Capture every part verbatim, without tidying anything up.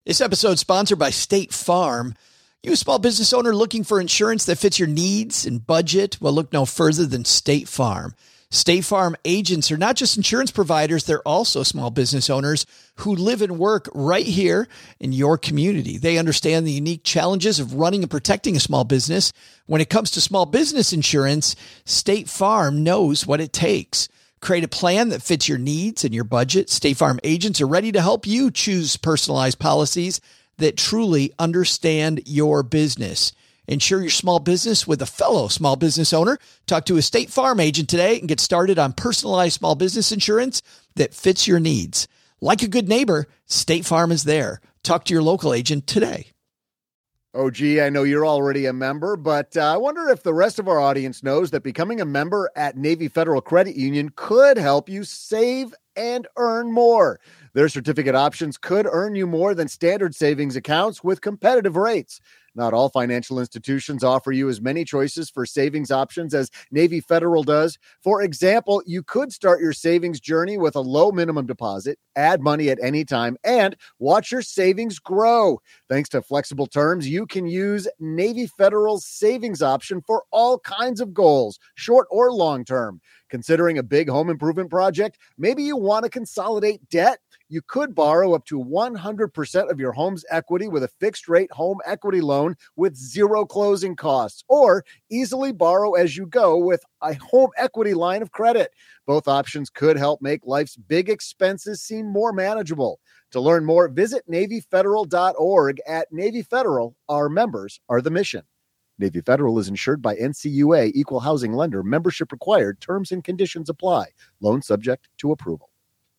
This episode is sponsored by State Farm. You a small business owner looking for insurance that fits your needs and budget? Well, look no further than State Farm. State Farm agents are not just insurance providers, they're also small business owners who live and work right here in your community. They understand the unique challenges of running and protecting a small business. When it comes to small business insurance, State Farm knows what it takes. Create a plan that fits your needs and your budget. State Farm agents are ready to help you choose personalized policies that truly understand your business. Insure your small business with a fellow small business owner. Talk to a State Farm agent today and get started on personalized small business insurance that fits your needs. Like a good neighbor, State Farm is there. Talk to your local agent today. Oh, gee, I know you're already a member, but uh, I wonder if the rest of our audience knows that becoming a member at Navy Federal Credit Union could help you save and earn more. Their certificate options could earn you more than standard savings accounts with competitive rates. Not all financial institutions offer you as many choices for savings options as Navy Federal does. For example, you could start your savings journey with a low minimum deposit, add money at any time, and watch your savings grow. Thanks to flexible terms, you can use Navy Federal's savings option for all kinds of goals, short or long term. Considering a big home improvement project, maybe you want to consolidate debt. You could borrow up to one hundred percent of your home's equity with a fixed-rate home equity loan with zero closing costs, or easily borrow as you go with a home equity line of credit. Both options could help make life's big expenses seem more manageable. To learn more, visit Navy Federal dot org. At Navy Federal, our members are the mission. Navy Federal is insured by N C U A, Equal Housing Lender. Membership required. Terms and conditions apply. Loan subject to approval.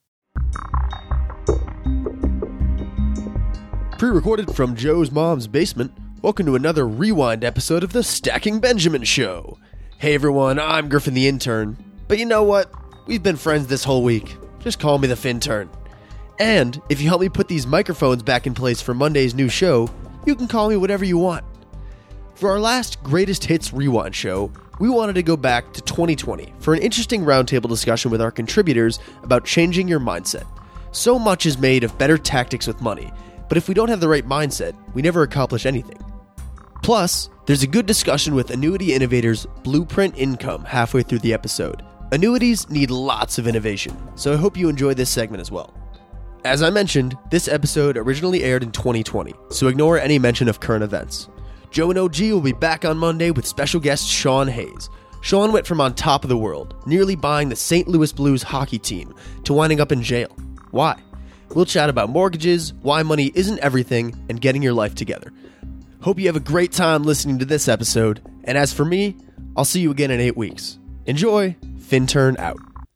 Pre-recorded from Joe's mom's basement, welcome to another rewind episode of the Stacking Benjamin Show. Hey everyone, I'm Griffin the Intern. But you know what? We've been friends this whole week. Just call me the Fintern. And if you help me put these microphones back in place for Monday's new show, you can call me whatever you want. For our last Greatest Hits Rewind show, we wanted to go back to twenty twenty for an interesting roundtable discussion with our contributors about changing your mindset. So much is made of better tactics with money, but if we don't have the right mindset, we never accomplish anything. Plus, there's a good discussion with annuity innovators Blueprint Income halfway through the episode. Annuities need lots of innovation, so I hope you enjoy this segment as well. As I mentioned, this episode originally aired in twenty twenty, so ignore any mention of current events. Joe and O G will be back on Monday with special guest Sean Hayes. Sean went from on top of the world, nearly buying the Saint Louis Blues hockey team, to winding up in jail. Why? We'll chat about mortgages, why money isn't everything, and getting your life together. Hope you have a great time listening to this episode, and as for me, I'll see you again in eight weeks. Enjoy. Fintern out.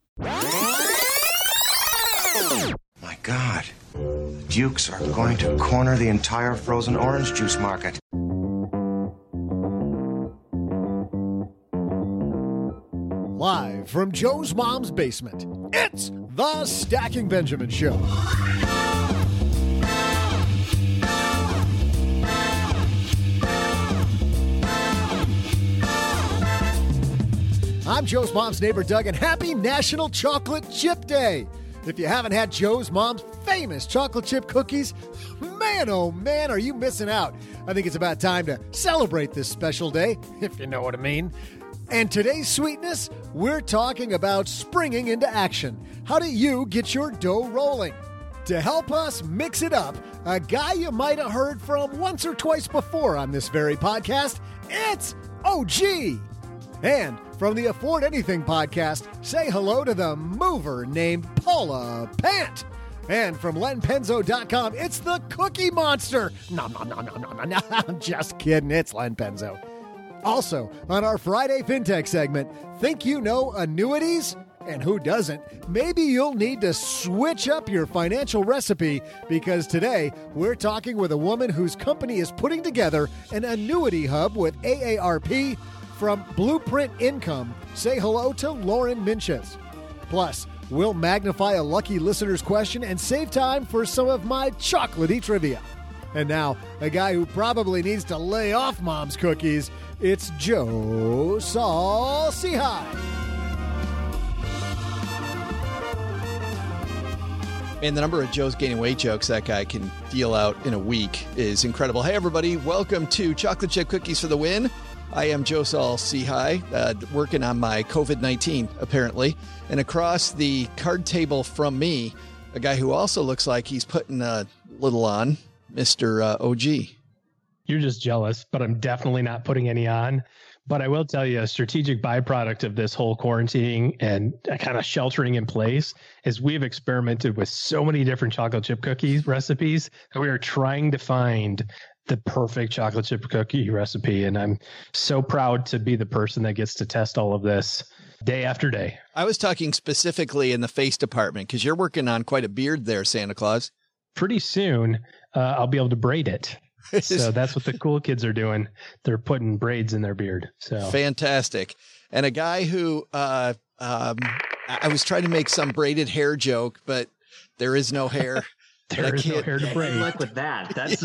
My God. Dukes are going to corner the entire frozen orange juice market. Live from Joe's mom's basement, it's the Stacking Benjamin Show. I'm Joe's mom's neighbor, Doug, and happy National Chocolate Chip Day. If you haven't had Joe's mom's famous chocolate chip cookies, man, oh man, are you missing out. I think it's about time to celebrate this special day, if you know what I mean. And today's sweetness, we're talking about springing into action. How do you get your dough rolling? To help us mix it up, a guy you might have heard from once or twice before on this very podcast, it's O G. And from the Afford Anything podcast, say hello to the mover named Paula Pant. And from Len Penzo dot com, it's the Cookie Monster. No, no, no, no, no, no, no. I'm just kidding. It's Len Penzo. Also, on our Friday FinTech segment, think you know annuities? And who doesn't? Maybe you'll need to switch up your financial recipe because today we're talking with a woman whose company is putting together an annuity hub with A A R P. From Blueprint Income, say hello to Lauren Minches. Plus, we'll magnify a lucky listener's question and save time for some of my chocolatey trivia. And now, a guy who probably needs to lay off mom's cookies, it's Joe Saul-Sehy. And the number of Joe's gaining weight jokes that guy can deal out in a week is incredible. Hey, everybody. Welcome to Chocolate Chip Cookies for the Win. I am Joe Saul Seahigh, uh, working on my covid nineteen, apparently. And across the card table from me, a guy who also looks like he's putting a little on, Mister Uh, O G. You're just jealous, but I'm definitely not putting any on. But I will tell you, a strategic byproduct of this whole quarantining and kind of sheltering in place is we've experimented with so many different chocolate chip cookies recipes that we are trying to find the perfect chocolate chip cookie recipe. And I'm so proud to be the person that gets to test all of this day after day. I was talking specifically in the face department because you're working on quite a beard there, Santa Claus. Pretty soon, uh, I'll be able to braid it. So that's what the cool kids are doing. They're putting braids in their beard. So fantastic. And a guy who uh, um, I was trying to make some braided hair joke, but there is no hair. There is no hair to braid. Good luck with that. That's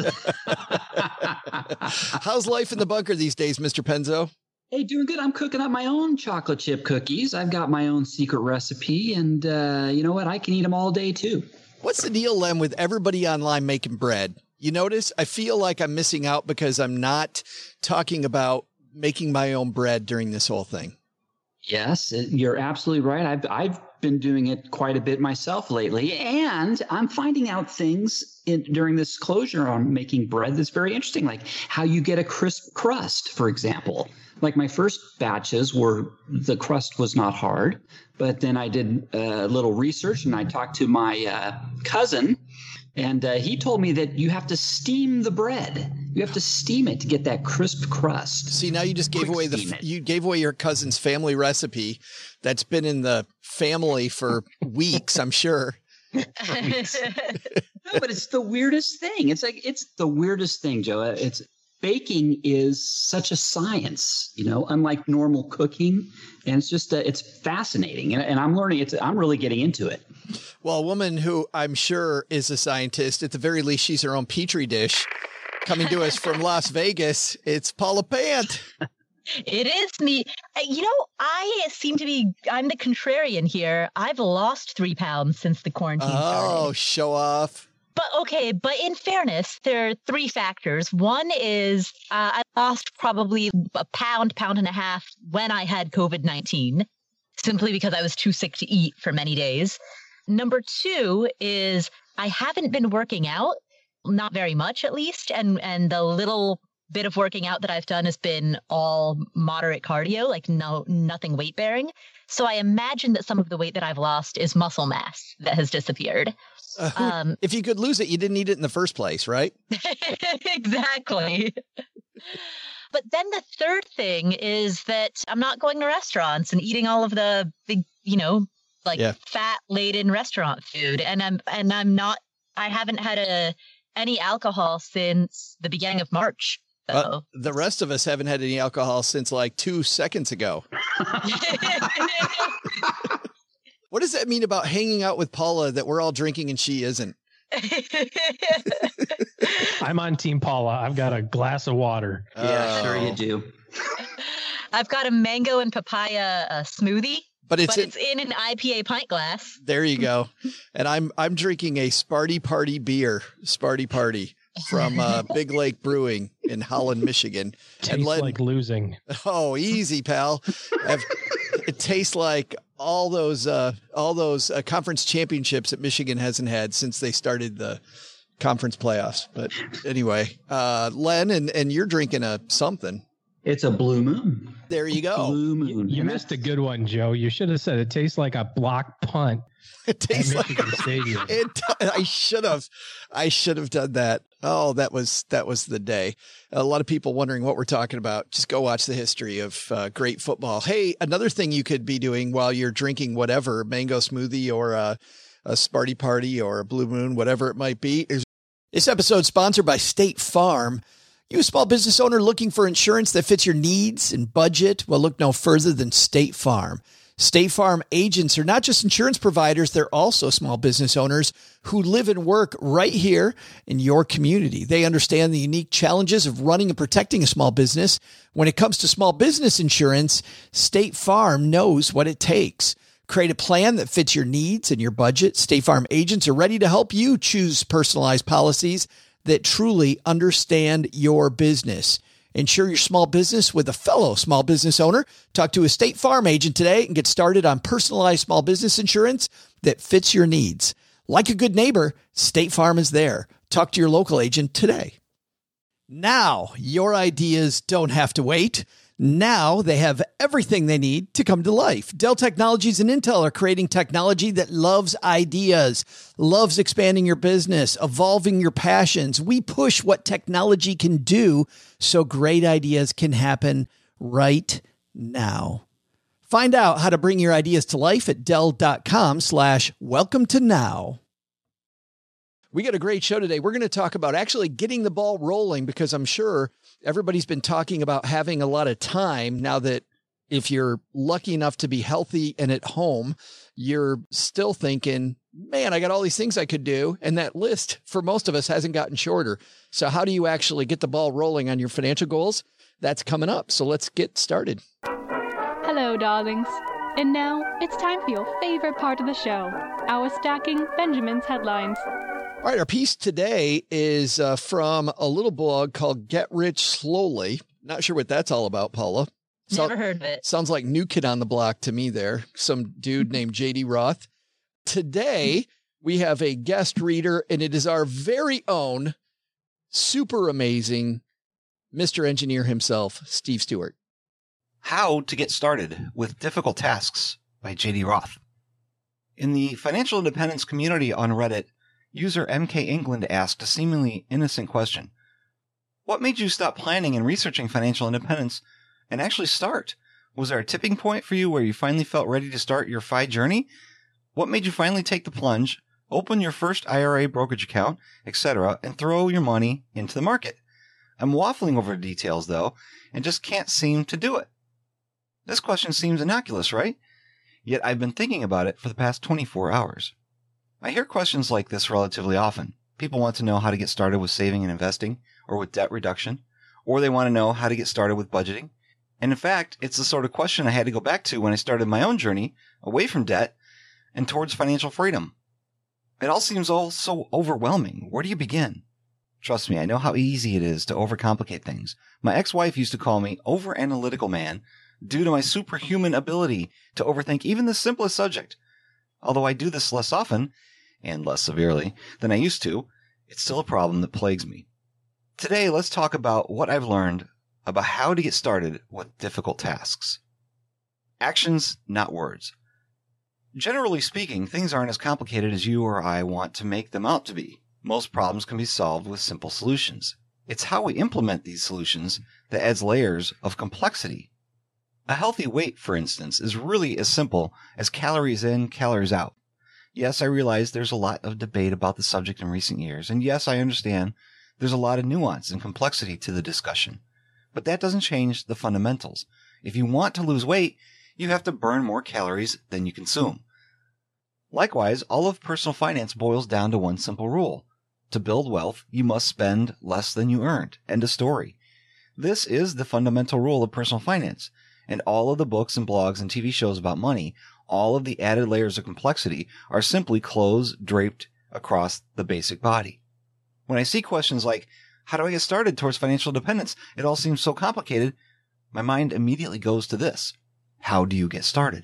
How's life in the bunker these days, Mister Penzo? Hey, doing good. I'm cooking up my own chocolate chip cookies. I've got my own secret recipe, and uh, you know what? I can eat them all day too. What's the deal, Lem, with everybody online making bread? You notice I feel like I'm missing out because I'm not talking about making my own bread during this whole thing. Yes, you're absolutely right. I've I've been doing it quite a bit myself lately, and I'm finding out things in, during this closure on making bread that's very interesting, like how you get a crisp crust, for example. Like my first batches were, the crust was not hard, but then I did a little research and I talked to my uh, cousin. And uh, he told me that you have to steam the bread. You have to steam it to get that crisp crust. See, now you just gave Quick away the steam it. you gave away your cousin's family recipe that's been in the family for weeks, I'm sure. No, but it's the weirdest thing. It's like it's the weirdest thing, Joe. It's baking is such a science, you know, unlike normal cooking, and it's just uh, it's fascinating, and, and I'm learning. It's I'm really getting into it. Well, a woman who I'm sure is a scientist, at the very least, she's her own petri dish. Coming to us from Las Vegas, it's Paula Pant. It is me. You know, I seem to be, I'm the contrarian here. I've lost three pounds since the quarantine started. Oh, show off. But okay, but in fairness, there are three factors. One is uh, I lost probably a pound, pound and a half when I had covid nineteen, simply because I was too sick to eat for many days. Number two is I haven't been working out, not very much at least, and and the little bit of working out that I've done has been all moderate cardio, like no nothing weight bearing. So I imagine that some of the weight that I've lost is muscle mass that has disappeared. Uh, who, Um, if you could lose it, you didn't eat it in the first place, right? Exactly. But then the third thing is that I'm not going to restaurants and eating all of the big, you know, like Yeah. fat laden restaurant food. And I'm, and I'm not, I haven't had a, any alcohol since the beginning of March. So. Uh, the rest of us haven't had any alcohol since like two seconds ago. What does that mean about hanging out with Paula that we're all drinking and she isn't? I'm on Team Paula. I've got a glass of water. Yeah, sure Oh. you do. I've got a mango and papaya uh, smoothie, But it's, but in, it's in an I P A pint glass. there you go. And I'm I'm drinking a Sparty Party beer, Sparty Party from uh, Big Lake Brewing in Holland, Michigan. Tastes Len- like losing. Oh, easy, pal. I've, it tastes like all those uh, all those uh, conference championships that Michigan hasn't had since they started the conference playoffs. But anyway, uh, Len, and, and you're drinking a something. It's a blue moon. There you go. Blue moon. You And missed a good one, Joe. You should have said it tastes like a block punt It tastes at like Michigan Stadium. it. I should have, I should have done that. Oh, that was that was the day. A lot of people wondering what we're talking about. Just go watch the history of uh, great football. Hey, another thing you could be doing while you're drinking whatever mango smoothie or a, a Sparty Party or a Blue Moon, whatever it might be, is this episode sponsored by State Farm. You a small business owner looking for insurance that fits your needs and budget? Well, look no further than State Farm. State Farm agents are not just insurance providers, they're also small business owners who live and work right here in your community. They understand the unique challenges of running and protecting a small business. When it comes to small business insurance, State Farm knows what it takes. Create a plan that fits your needs and your budget. State Farm agents are ready to help you choose personalized policies that truly understand your business. Insure your small business with a fellow small business owner. Talk to a State Farm agent today and get started on personalized small business insurance that fits your needs. Like a good neighbor, State Farm is there. Talk to your local agent today. Now, your ideas don't have to wait. Now they have everything they need to come to life. Dell Technologies and Intel are creating technology that loves ideas, loves expanding your business, evolving your passions. We push what technology can do so great ideas can happen right now. Find out how to bring your ideas to life at Dell.com slash welcome to now. We got a great show today. We're going to talk about actually getting the ball rolling, because I'm sure everybody's been talking about having a lot of time now that if you're lucky enough to be healthy and at home, you're still thinking, man, I got all these things I could do. And that list for most of us hasn't gotten shorter. So how do you actually get the ball rolling on your financial goals? That's coming up. So let's get started. Hello, darlings. And now it's time for your favorite part of the show, our Stacking Benjamin's Headlines. All right, our piece today is uh, from a little blog called Get Rich Slowly. Not sure what that's all about, Paula. So, Never heard of it. Sounds like New Kid on the Block to me there. Some dude named J D Roth. Today, we have a guest reader, and it is our very own super amazing Mister Engineer himself, Steve Stewart. How to Get Started with Difficult Tasks by J D Roth. In the financial independence community on Reddit, user M K England asked a seemingly innocent question. What made you stop planning and researching financial independence and actually start? Was there a tipping point for you where you finally felt ready to start your F I journey? What made you finally take the plunge, open your first I R A brokerage account, et cetera, and throw your money into the market? I'm waffling over the details, though, and just can't seem to do it. This question seems innocuous, right? Yet I've been thinking about it for the past twenty-four hours. I hear questions like this relatively often. People want to know how to get started with saving and investing, or with debt reduction, or they want to know how to get started with budgeting. And in fact, it's the sort of question I had to go back to when I started my own journey away from debt and towards financial freedom. It all seems all so overwhelming. Where do you begin? Trust me, I know how easy it is to overcomplicate things. My ex-wife used to call me over-analytical man due to my superhuman ability to overthink even the simplest subject. Although I do this less often, and less severely, than I used to, it's still a problem that plagues me. Today, let's talk about what I've learned about how to get started with difficult tasks. Actions, not words. Generally speaking, things aren't as complicated as you or I want to make them out to be. Most problems can be solved with simple solutions. It's how we implement these solutions that adds layers of complexity. A healthy weight, for instance, is really as simple as calories in, calories out. Yes, I realize there's a lot of debate about the subject in recent years, and yes, I understand there's a lot of nuance and complexity to the discussion. But that doesn't change the fundamentals. If you want to lose weight, you have to burn more calories than you consume. Likewise, all of personal finance boils down to one simple rule. To build wealth, you must spend less than you earned. End of story. This is the fundamental rule of personal finance. And all of the books and blogs and T V shows about money, all of the added layers of complexity are simply clothes draped across the basic body. When I see questions like, how do I get started towards financial independence? It all seems so complicated. My mind immediately goes to this. How do you get started?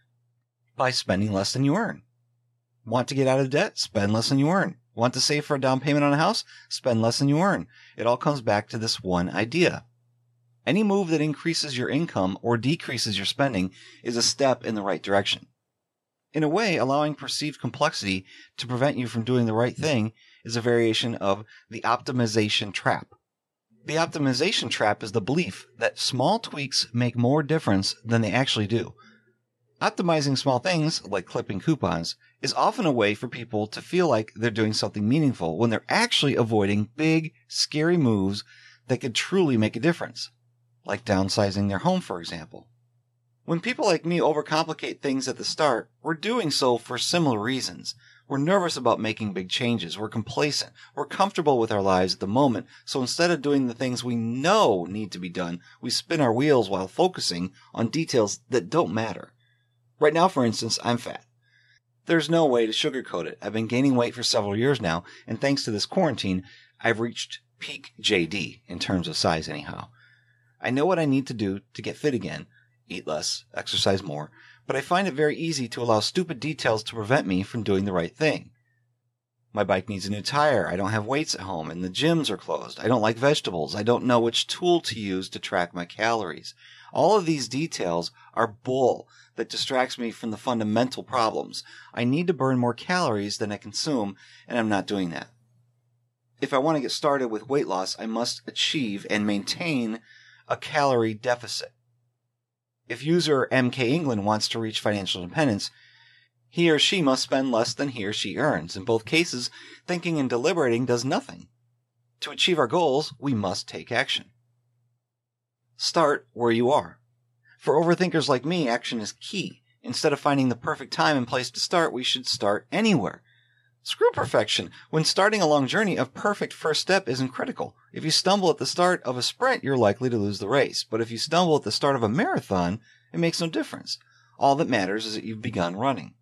By spending less than you earn. Want to get out of debt? Spend less than you earn. Want to save for a down payment on a house? Spend less than you earn. It all comes back to this one idea. Any move that increases your income or decreases your spending is a step in the right direction. In a way, allowing perceived complexity to prevent you from doing the right thing is a variation of the optimization trap. The optimization trap is the belief that small tweaks make more difference than they actually do. Optimizing small things, like clipping coupons, is often a way for people to feel like they're doing something meaningful when they're actually avoiding big, scary moves that could truly make a difference. Like downsizing their home, for example. When people like me overcomplicate things at the start, we're doing so for similar reasons. We're nervous about making big changes. We're complacent. We're comfortable with our lives at the moment, so instead of doing the things we know need to be done, we spin our wheels while focusing on details that don't matter. Right now, for instance, I'm fat. There's no way to sugarcoat it. I've been gaining weight for several years now, and thanks to this quarantine, I've reached peak J D in terms of size anyhow. I know what I need to do to get fit again, eat less, exercise more, but I find it very easy to allow stupid details to prevent me from doing the right thing. My bike needs a new tire, I don't have weights at home, and the gyms are closed. I don't like vegetables. I don't know which tool to use to track my calories. All of these details are bull that distracts me from the fundamental problems. I need to burn more calories than I consume, and I'm not doing that. If I want to get started with weight loss, I must achieve and maintain a calorie deficit. If user M K England wants to reach financial independence, he or she must spend less than he or she earns. In both cases, thinking and deliberating does nothing. To achieve our goals, we must take action. Start where you are. For overthinkers like me, action is key. Instead of finding the perfect time and place to start, we should start anywhere. Screw perfection. When starting a long journey, a perfect first step isn't critical. If you stumble at the start of a sprint, you're likely to lose the race. But if you stumble at the start of a marathon, it makes no difference. All that matters is that you've begun running.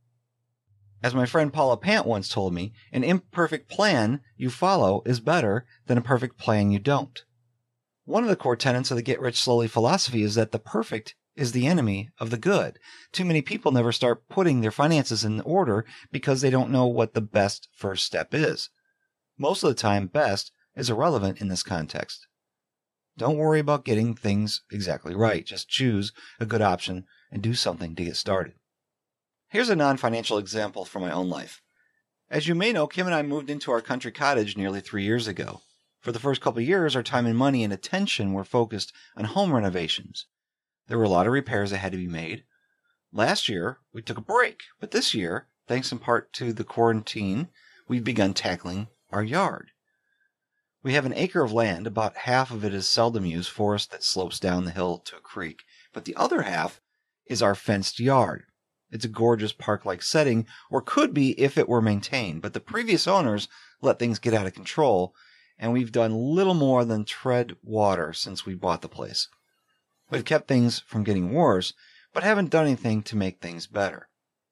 As my friend Paula Pant once told me, an imperfect plan you follow is better than a perfect plan you don't. One of the core tenets of the Get Rich Slowly philosophy is that the perfect is the enemy of the good. Too many people never start putting their finances in order because they don't know what the best first step is. Most of the time, best is irrelevant in this context. Don't worry about getting things exactly right. Just choose a good option and do something to get started. Here's a non-financial example from my own life. As you may know, Kim and I moved into our country cottage nearly three years ago. For the first couple of years, our time and money and attention were focused on home renovations. There were a lot of repairs that had to be made. Last year, we took a break, but this year, thanks in part to the quarantine, we've begun tackling our yard. We have an acre of land. About half of it is seldom used forest that slopes down the hill to a creek, but the other half is our fenced yard. It's a gorgeous park-like setting, or could be if it were maintained, but the previous owners let things get out of control, and we've done little more than tread water since we bought the place. We've kept things from getting worse, but haven't done anything to make things better.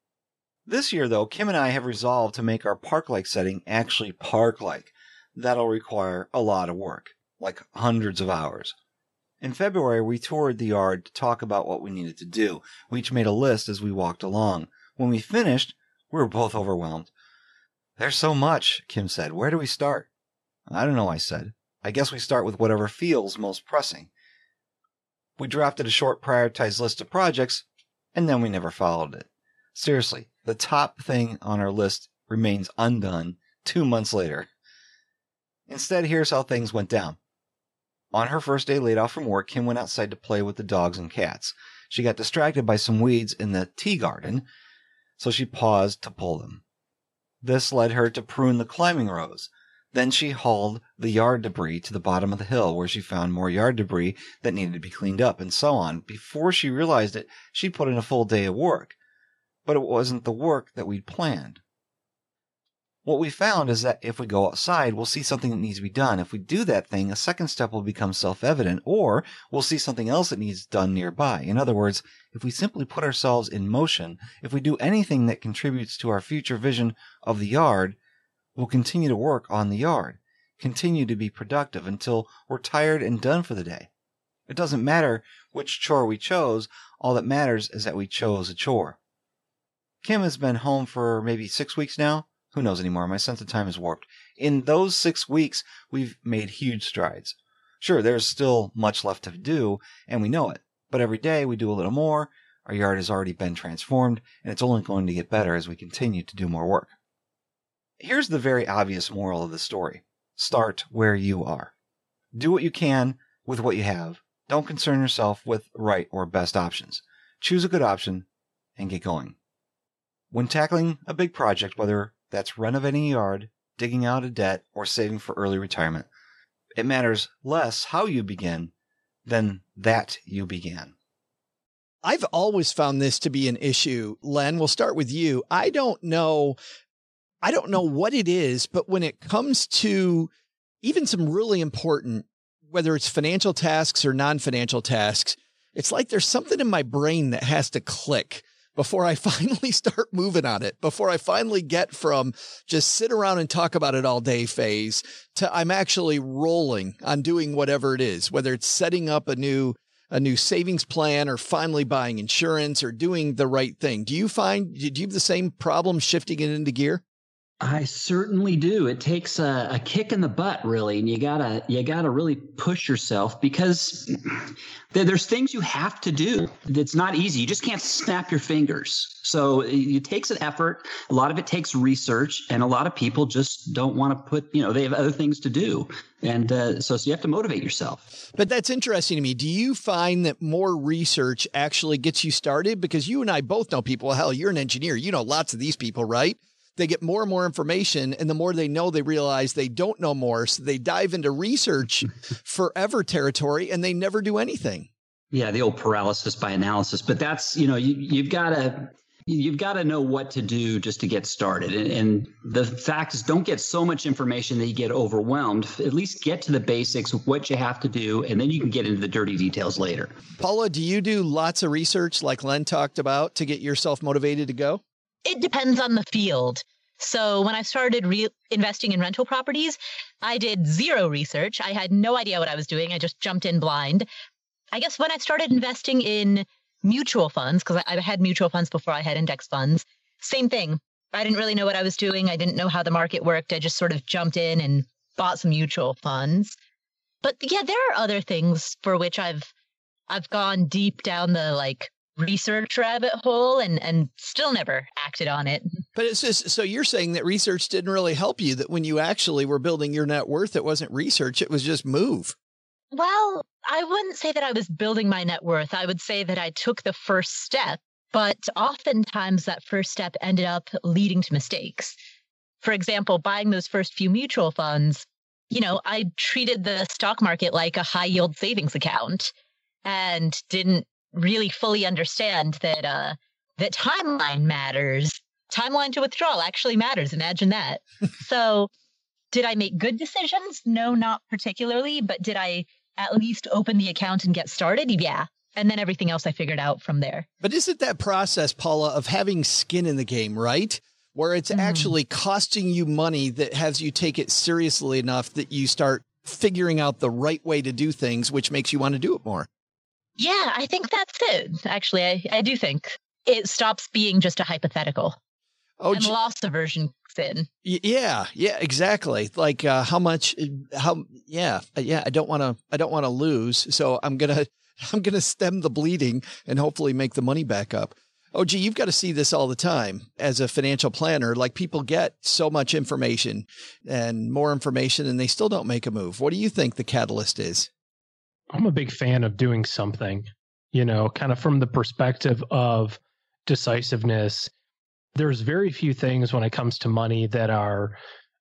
This year, though, Kim and I have resolved to make our park-like setting actually park-like. That'll require a lot of work, like hundreds of hours. In February, we toured the yard to talk about what we needed to do. We each made a list as we walked along. When we finished, we were both overwhelmed. There's so much, Kim said. Where do we start? I don't know, I said. I guess we start with whatever feels most pressing. We drafted a short prioritized list of projects, and then we never followed it. Seriously, the top thing on our list remains undone two months later. Instead, here's how things went down. On her first day laid off from work, Kim went outside to play with the dogs and cats. She got distracted by some weeds in the tea garden, so she paused to pull them. This led her to prune the climbing rose. Then she hauled the yard debris to the bottom of the hill, where she found more yard debris that needed to be cleaned up, and so on. Before she realized it, she put in a full day of work. But it wasn't the work that we'd planned. What we found is that if we go outside, we'll see something that needs to be done. If we do that thing, a second step will become self-evident, or we'll see something else that needs done nearby. In other words, if we simply put ourselves in motion, if we do anything that contributes to our future vision of the yard, we'll continue to work on the yard, continue to be productive until we're tired and done for the day. It doesn't matter which chore we chose. All that matters is that we chose a chore. Kim has been home for maybe six weeks now. Who knows anymore? My sense of time is warped. In those six weeks, we've made huge strides. Sure, there's still much left to do, and we know it. But every day we do a little more. Our yard has already been transformed, and it's only going to get better as we continue to do more work. Here's the very obvious moral of the story. Start where you are. Do what you can with what you have. Don't concern yourself with right or best options. Choose a good option and get going. When tackling a big project, whether that's renovating a yard, digging out a debt, or saving for early retirement, it matters less how you begin than that you began. I've always found this to be an issue. Len, we'll start with you. I don't know. I don't know what it is, but when it comes to even some really important, whether it's financial tasks or non-financial tasks, it's like there's something in my brain that has to click. before I finally start moving on it, before I finally get from just sit around and talk about it all day phase to I'm actually rolling on doing whatever it is, whether it's setting up a new a new savings plan or finally buying insurance or doing the right thing. Do you find, do you have the same problem shifting it into gear? I certainly do. It takes a, a kick in the butt, really, and you gotta you gotta really push yourself because there, there's things you have to do. It's not easy. You just can't snap your fingers. So it, it takes an effort. A lot of it takes research, and a lot of people just don't want to put. You know, they have other things to do, and uh, so so you have to motivate yourself. But that's interesting to me. Do you find that more research actually gets you started? Because you and I both know people. Hell, you're an engineer. You know lots of these people, right? They get more and more information, and the more they know, they realize they don't know more. So they dive into research forever territory, and they never do anything. Yeah, the old paralysis by analysis. But that's, you know, you, you've got to you've got to know what to do just to get started. And, and the fact is, don't get so much information that you get overwhelmed. At least get to the basics of what you have to do, and then you can get into the dirty details later. Paula, do you do lots of research like Len talked about to get yourself motivated to go? It depends on the field. So when I started re- investing in rental properties, I did zero research. I had no idea what I was doing. I just jumped in blind. I guess when I started investing in mutual funds, because I, I had mutual funds before I had index funds, same thing. I didn't really know what I was doing. I didn't know how the market worked. I just sort of jumped in and bought some mutual funds. But yeah, there are other things for which I've I've gone deep down the like research rabbit hole and and still never acted on it. But it's just, so you're saying that research didn't really help you, that when you actually were building your net worth, it wasn't research, it was just move. Well, I wouldn't say that I was building my net worth. I would say that I took the first step, but oftentimes that first step ended up leading to mistakes. For example, buying those first few mutual funds, you know, I treated the stock market like a high yield savings account and didn't really fully understand that uh, that timeline matters. Timeline to withdrawal actually matters. Imagine that. So did I make good decisions? No, not particularly. But did I at least open the account and get started? Yeah. And then everything else I figured out from there. But isn't that process, Paula, of having skin in the game, right? Where it's mm. actually costing you money that has you take it seriously enough that you start figuring out the right way to do things, which makes you want to do it more. Yeah, I think that's it. Actually, I, I do think it stops being just a hypothetical. Oh, and loss aversion kicks in. Yeah, yeah, exactly. Like uh, how much? How? Yeah, yeah. I don't want to. I don't want to lose. So I'm gonna. I'm gonna stem the bleeding and hopefully make the money back up. Oh, gee, you've got to see this all the time as a financial planner. Like people get so much information and more information, and they still don't make a move. What do you think the catalyst is? I'm a big fan of doing something, you know, kind of from the perspective of decisiveness. There's very few things when it comes to money that are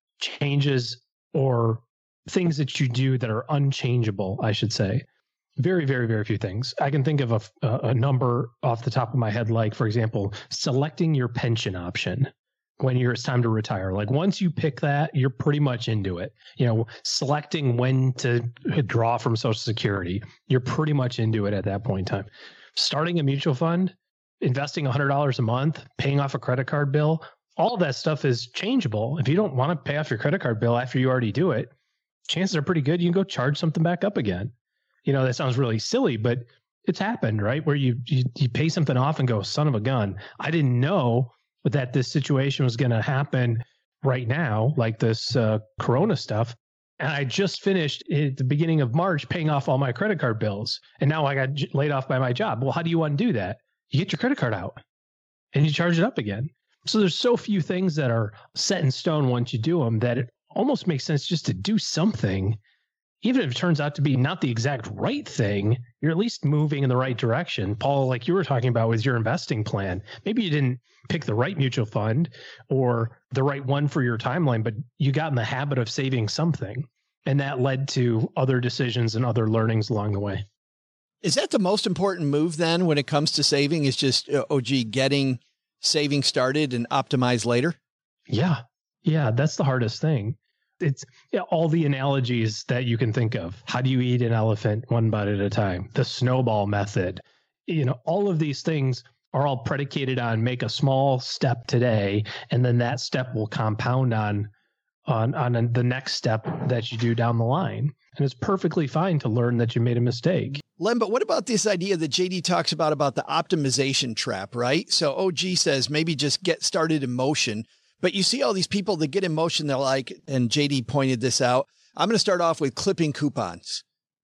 changes or things that you do that are unchangeable, I should say. Very, very, very few things. I can think of a, a number off the top of my head, like, for example, selecting your pension option when you're, it's time to retire. Like once you pick that, you're pretty much into it. You know, selecting when to draw from Social Security, you're pretty much into it at that point in time. Starting a mutual fund, investing one hundred dollars a month, paying off a credit card bill, all that stuff is changeable. If you don't want to pay off your credit card bill after you already do it, chances are pretty good you can go charge something back up again. You know, that sounds really silly, but it's happened, right? Where you, you, you pay something off and go, son of a gun. I didn't know that this situation was going to happen right now, like this uh, Corona stuff. And I just finished at the beginning of March paying off all my credit card bills. And now I got j- laid off by my job. Well, how do you undo that? You get your credit card out and you charge it up again. So there's so few things that are set in stone once you do them that it almost makes sense just to do something. Even if it turns out to be not the exact right thing, you're at least moving in the right direction. Paul, like you were talking about with your investing plan, maybe you didn't pick the right mutual fund or the right one for your timeline, but you got in the habit of saving something. And that led to other decisions and other learnings along the way. Is that the most important move then when it comes to saving, is just, oh, gee, getting saving started and optimize later? Yeah. Yeah. That's the hardest thing. It's you know, all the analogies that you can think of. How do you eat an elephant one bite at a time? The snowball method. You know, all of these things are all predicated on make a small step today, and then that step will compound on on on the next step that you do down the line. And it's perfectly fine to learn that you made a mistake. Len, but what about this idea that J D talks about, about the optimization trap, right? So O G says maybe just get started in motion. But you see all these people that get in motion, they're like, and J D pointed this out, I'm going to start off with clipping coupons.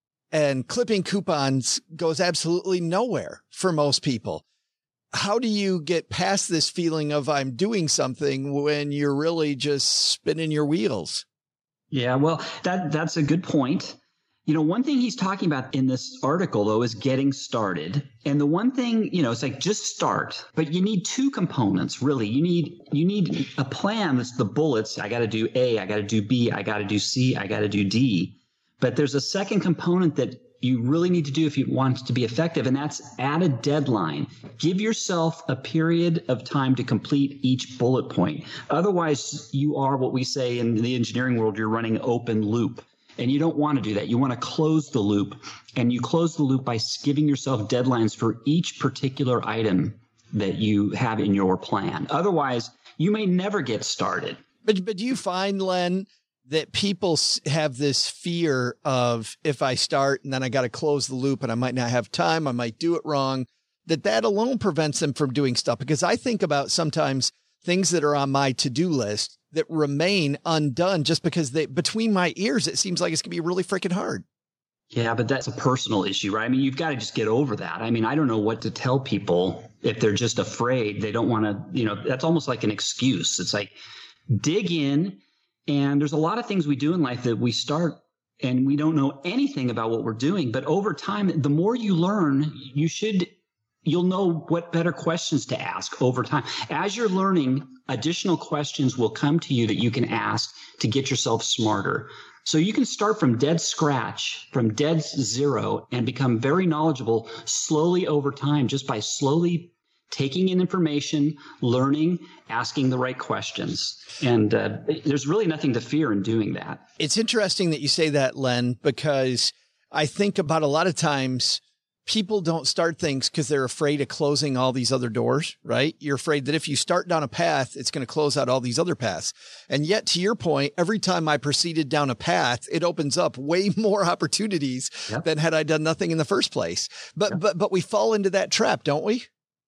And clipping coupons goes absolutely nowhere for most people. How do you get past this feeling of I'm doing something when you're really just spinning your wheels? Yeah, well, that that's a good point. You know, one thing he's talking about in this article, though, is getting started. And the one thing, you know, it's like just start. But you need two components, really. You need you need a plan that's the bullets. I got to do A, I got to do B, I got to do C, I got to do D. But there's a second component that you really need to do if you want it to be effective, and that's add a deadline. Give yourself a period of time to complete each bullet point. Otherwise, you are what we say in the engineering world, you're running open loop. And you don't want to do that. You want to close the loop. And you close the loop by giving yourself deadlines for each particular item that you have in your plan. Otherwise, you may never get started. But, but do you find, Len, that people have this fear of if I start and then I got to close the loop and I might not have time, I might do it wrong, that that alone prevents them from doing stuff? Because I think about sometimes things that are on my to-do list that remain undone just because they, between my ears, it seems like it's gonna be really freaking hard. Yeah, but that's a personal issue, right? I mean, you've got to just get over that. I mean, I don't know what to tell people if they're just afraid. They don't want to, you know, that's almost like an excuse. It's like, dig in. And there's a lot of things we do in life that we start and we don't know anything about what we're doing. But over time, the more you learn, you should, you'll know what better questions to ask over time. As you're learning, additional questions will come to you that you can ask to get yourself smarter. So you can start from dead scratch, from dead zero, and become very knowledgeable slowly over time, just by slowly taking in information, learning, asking the right questions. And uh, there's really nothing to fear in doing that. It's interesting that you say that, Len, because I think about a lot of times people don't start things because they're afraid of closing all these other doors, right? You're afraid that if you start down a path, it's going to close out all these other paths. And yet, to your point, every time I proceeded down a path, it opens up way more opportunities yep. than had I done nothing in the first place. But, yep. but, but we fall into that trap, don't we?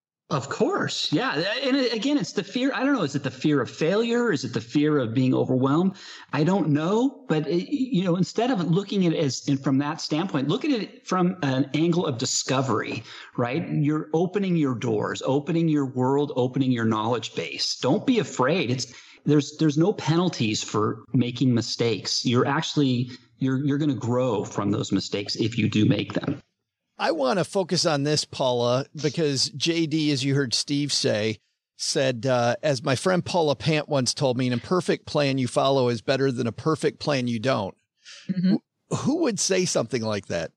Of course. Yeah. And again, it's the fear. I don't know. Is it the fear of failure? Is it the fear of being overwhelmed? I don't know. But, it, you know, instead of looking at it as from that standpoint, look at it from an angle of discovery, right? You're opening your doors, opening your world, opening your knowledge base. Don't be afraid. It's there's there's no penalties for making mistakes. You're actually you're you're going to grow from those mistakes if you do make them. I want to focus on this, Paula, because J D, as you heard Steve say, said, uh, as my friend Paula Pant once told me, an imperfect plan you follow is better than a perfect plan you don't. Mm-hmm. Who would say something like that?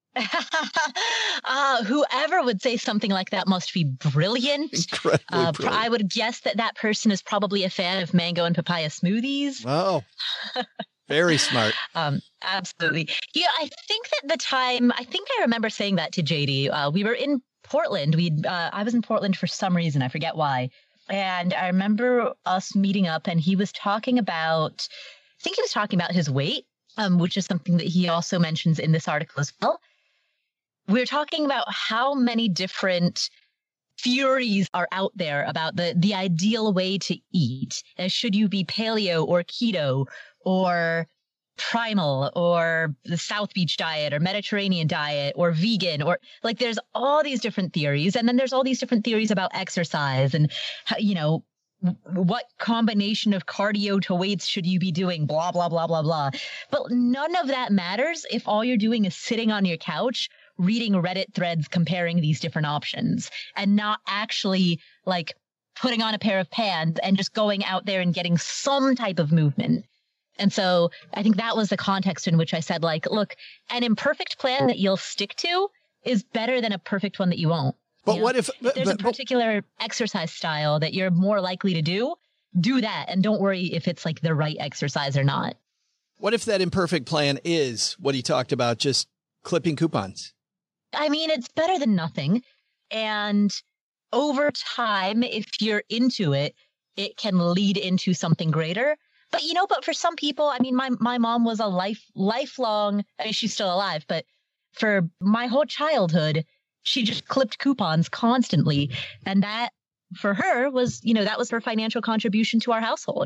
uh, whoever would say something like that must be brilliant. Incredibly uh, brilliant. I would guess that that person is probably a fan of mango and papaya smoothies. Oh. Very smart. um, absolutely. Yeah, I think that the time, I think I remember saying that to J D. Uh, we were in Portland. We, uh, I was in Portland for some reason. I forget why. And I remember us meeting up and he was talking about, I think he was talking about his weight, um, which is something that he also mentions in this article as well. We were talking about how many different theories are out there about the, the ideal way to eat. Uh, should you be paleo or keto or primal or the South Beach diet or Mediterranean diet or vegan, or like there's all these different theories. And then there's all these different theories about exercise and how, you know, what combination of cardio to weights should you be doing, blah, blah, blah, blah, blah. But none of that matters if all you're doing is sitting on your couch reading Reddit threads comparing these different options and not actually like putting on a pair of pants and just going out there and getting some type of movement. And so I think that was the context in which I said, like, look, an imperfect plan that you'll stick to is better than a perfect one that you won't. But you know? what if, if there's but, a particular but, exercise style that you're more likely to do, do that. And don't worry if it's like the right exercise or not. What if that imperfect plan is what he talked about, just clipping coupons? I mean, it's better than nothing. And over time, if you're into it, it can lead into something greater. But, you know, but for some people, I mean, my, my mom was a life, lifelong, I mean, she's still alive, but for my whole childhood, she just clipped coupons constantly. And that for her was, you know, that was her financial contribution to our household.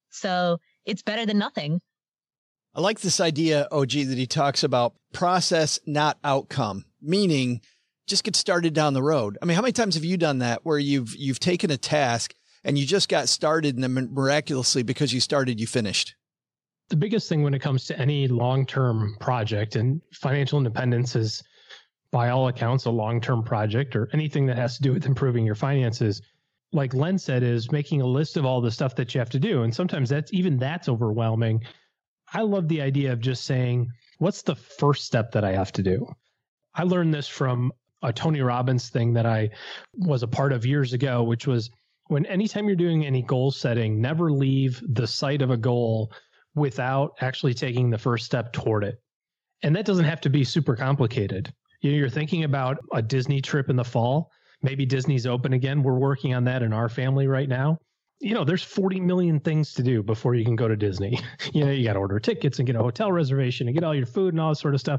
So it's better than nothing. I like this idea, O G, that he talks about process, not outcome, meaning just get started down the road. I mean, how many times have you done that where you've, you've taken a task and you just got started and then miraculously because you started, you finished? The biggest thing when it comes to any long-term project, and financial independence is by all accounts a long-term project, or anything that has to do with improving your finances, like Len said, is making a list of all the stuff that you have to do. And sometimes that's even that's overwhelming. I love the idea of just saying, what's the first step that I have to do? I learned this from a Tony Robbins thing that I was a part of years ago, which was when anytime you're doing any goal setting, never leave the sight of a goal without actually taking the first step toward it. And that doesn't have to be super complicated. You know, you're thinking about a Disney trip in the fall. Maybe Disney's open again. We're working on that in our family right now. You know, there's forty million things to do before you can go to Disney. You know, you got to order tickets and get a hotel reservation and get all your food and all that sort of stuff.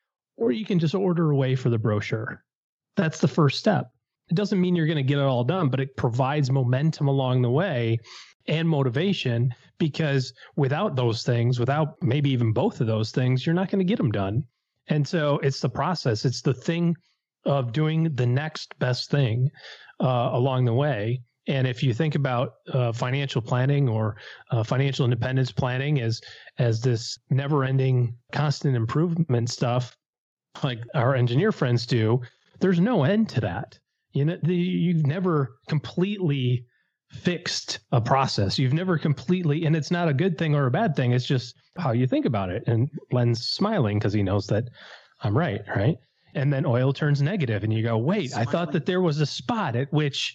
Or you can just order away for the brochure. That's the first step. It doesn't mean you're going to get it all done, but it provides momentum along the way and motivation, because without those things, without maybe even both of those things, you're not going to get them done. And so it's the process. It's the thing of doing the next best thing uh, along the way. And if you think about uh, financial planning or uh, financial independence planning as as this never-ending, constant improvement stuff, like our engineer friends do, there's no end to that. You know, the, you've never completely fixed a process. You've never completely, and it's not a good thing or a bad thing. It's just how you think about it. And Len's smiling because he knows that I'm right, right? And then oil turns negative, and you go, wait, I thought that there was a spot at which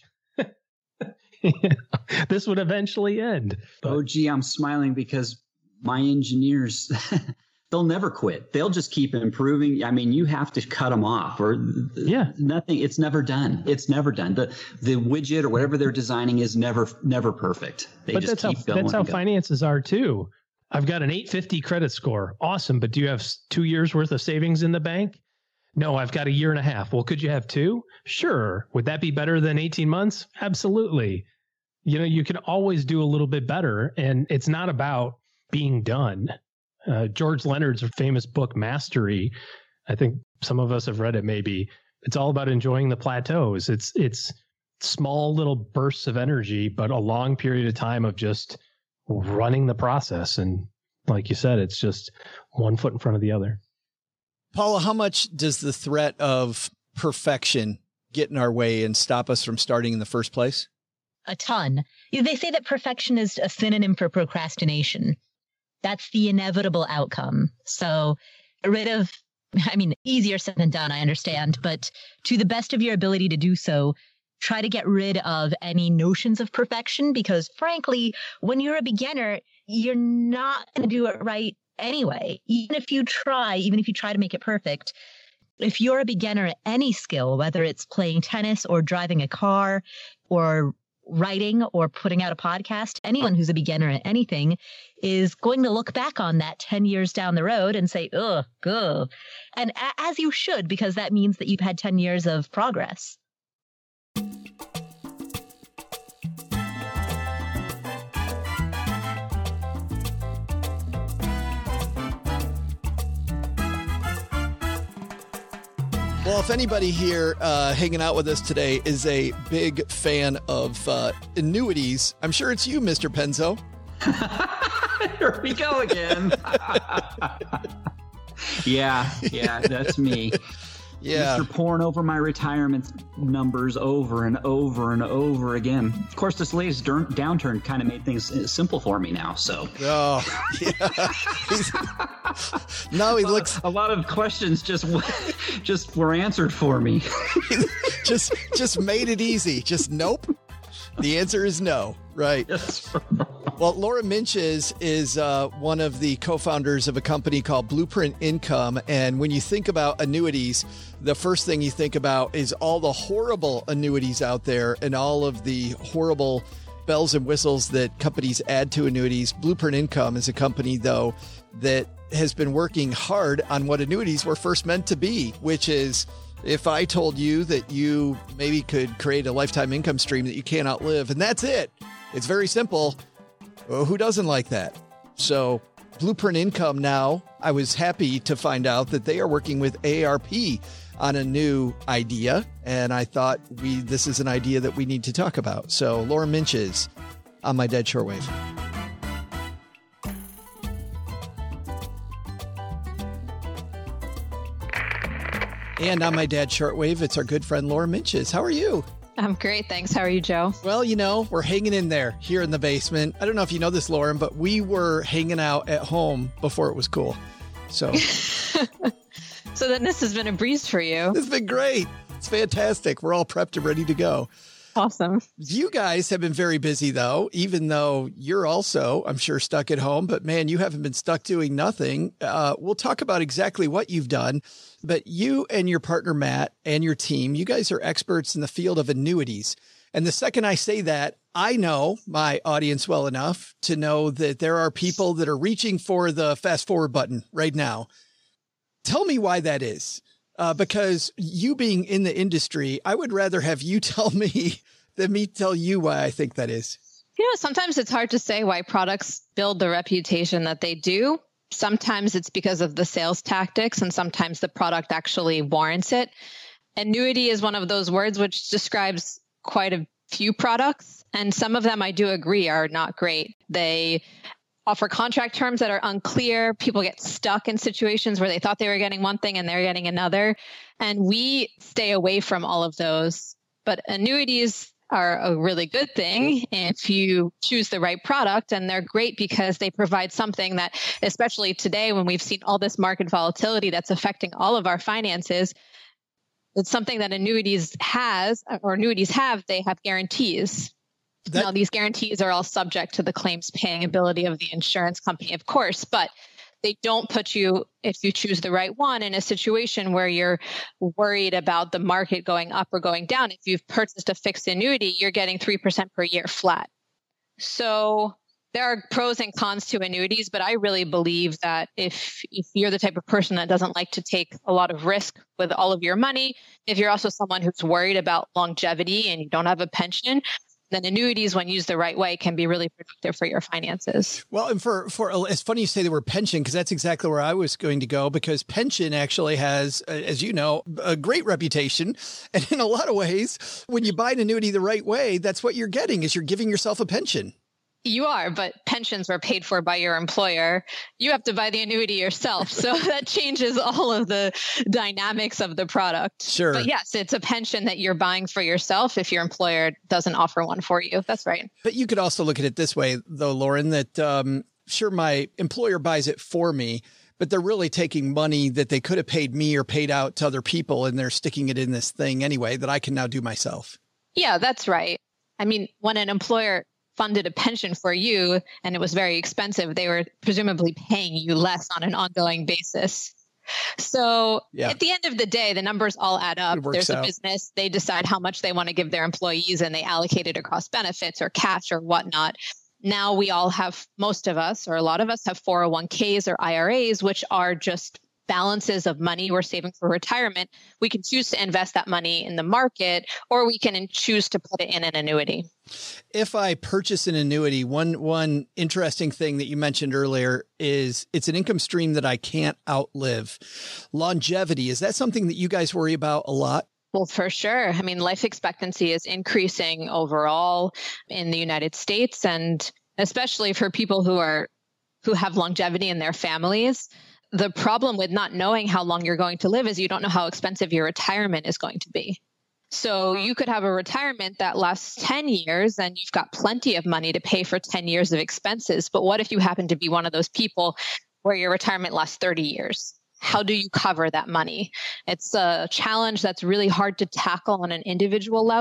this would eventually end. But, oh, gee, I'm smiling because my engineers, they'll never quit. They'll just keep improving. I mean, you have to cut them off, or yeah, nothing. It's never done. It's never done. The the widget or whatever they're designing is never never perfect. They but just that's keep how going. that's how go. finances are too. I've got an eight fifty credit score. Awesome, but do you have two years worth of savings in the bank? No, I've got a year and a half. Well, could you have two? Sure. Would that be better than eighteen months? Absolutely. You know, you can always do a little bit better, and it's not about being done. Uh, George Leonard's famous book, Mastery, I think some of us have read it maybe. It's all about enjoying the plateaus. It's it's small little bursts of energy, but a long period of time of just running the process. And like you said, it's just one foot in front of the other. Paula, how much does the threat of perfection get in our way and stop us from starting in the first place? A ton. They say that perfection is a synonym for procrastination. That's the inevitable outcome. So get rid of, I mean, easier said than done, I understand, but to the best of your ability to do so, try to get rid of any notions of perfection, because frankly, when you're a beginner, you're not going to do it right anyway. Even if you try, even if you try to make it perfect, if you're a beginner at any skill, whether it's playing tennis or driving a car or writing or putting out a podcast, anyone who's a beginner at anything is going to look back on that ten years down the road and say, ugh, ugh. And a- as you should, because that means that you've had ten years of progress. Well, if anybody here uh, hanging out with us today is a big fan of uh, annuities, I'm sure it's you, Mister Penzo. Here we go again. yeah, yeah, that's me. Yeah. Mister pouring over my retirement numbers over and over and over again. Of course, this latest dur- downturn kind of made things simple for me now, so. Oh, yeah. Now he looks... A lot of questions just just were answered for me. just just made it easy. Just nope. The answer is no, right? Yes. Well, Laura Minches is uh, one of the co-founders of a company called Blueprint Income. And when you think about annuities, the first thing you think about is all the horrible annuities out there and all of the horrible bells and whistles that companies add to annuities. Blueprint Income is a company, though, that has been working hard on what annuities were first meant to be, which is if I told you that you maybe could create a lifetime income stream that you can't outlive, and that's it. It's very simple. Well, who doesn't like that? So Blueprint Income now, I was happy to find out that they are working with A A R P on a new idea. And I thought we this is an idea that we need to talk about. So Laura Minches on my Dead Shortwave. And on my Dad's Shortwave, it's our good friend Laura Minches. How are you? I'm great, thanks. How are you, Joe? Well, you know, we're hanging in there here in the basement. I don't know if you know this, Lauren, but we were hanging out at home before it was cool. So, so then this has been a breeze for you. It's been great. It's fantastic. We're all prepped and ready to go. Awesome. You guys have been very busy, though, even though you're also, I'm sure, stuck at home. But man, you haven't been stuck doing nothing. Uh, we'll talk about exactly what you've done. But you and your partner, Matt, and your team, you guys are experts in the field of annuities. And the second I say that, I know my audience well enough to know that there are people that are reaching for the fast forward button right now. Tell me why that is. Uh, because you being in the industry, I would rather have you tell me than me tell you why I think that is. You know, sometimes it's hard to say why products build the reputation that they do. Sometimes it's because of the sales tactics, and sometimes the product actually warrants it. Annuity is one of those words which describes quite a few products, and some of them I do agree are not great. They offer contract terms that are unclear. People get stuck in situations where they thought they were getting one thing and they're getting another. And we stay away from all of those. But annuities are a really good thing if you choose the right product. And they're great because they provide something that, especially today when we've seen all this market volatility that's affecting all of our finances, it's something that annuities has, or annuities have, they have guarantees. That, now, these guarantees are all subject to the claims paying ability of the insurance company, of course, but they don't put you, if you choose the right one, in a situation where you're worried about the market going up or going down. If you've purchased a fixed annuity, you're getting three percent per year flat. So there are pros and cons to annuities, but I really believe that if, if you're the type of person that doesn't like to take a lot of risk with all of your money, if you're also someone who's worried about longevity and you don't have a pension, then annuities, when used the right way, can be really productive for your finances. Well, and for, for it's funny you say the word pension, because that's exactly where I was going to go, because pension actually has, as you know, a great reputation. And in a lot of ways, when you buy an annuity the right way, that's what you're getting, is you're giving yourself a pension. You are, but pensions were paid for by your employer. You have to buy the annuity yourself. So that changes all of the dynamics of the product. Sure. But yes, it's a pension that you're buying for yourself if your employer doesn't offer one for you. That's right. But you could also look at it this way, though, Lauren, that um, sure, my employer buys it for me, but they're really taking money that they could have paid me or paid out to other people, and they're sticking it in this thing anyway that I can now do myself. Yeah, that's right. I mean, when an employer funded a pension for you and it was very expensive, they were presumably paying you less on an ongoing basis. So yeah. At the end of the day, the numbers all add up. There's a out. business, they decide how much they want to give their employees and they allocate it across benefits or cash or whatnot. Now we all have, most of us or a lot of us have four oh one k's or I R As, which are just balances of money we're saving for retirement. We can choose to invest that money in the market, or we can choose to put it in an annuity. If I purchase an annuity, one one interesting thing that you mentioned earlier is it's an income stream that I can't outlive. Longevity, is that something that you guys worry about a lot? Well, for sure. I mean, life expectancy is increasing overall in the United States, and especially for people who are who have longevity in their families. The problem with not knowing how long you're going to live is you don't know how expensive your retirement is going to be. So you could have a retirement that lasts ten years and you've got plenty of money to pay for ten years of expenses. But what if you happen to be one of those people where your retirement lasts thirty years? How do you cover that money? It's a challenge that's really hard to tackle on an individual level.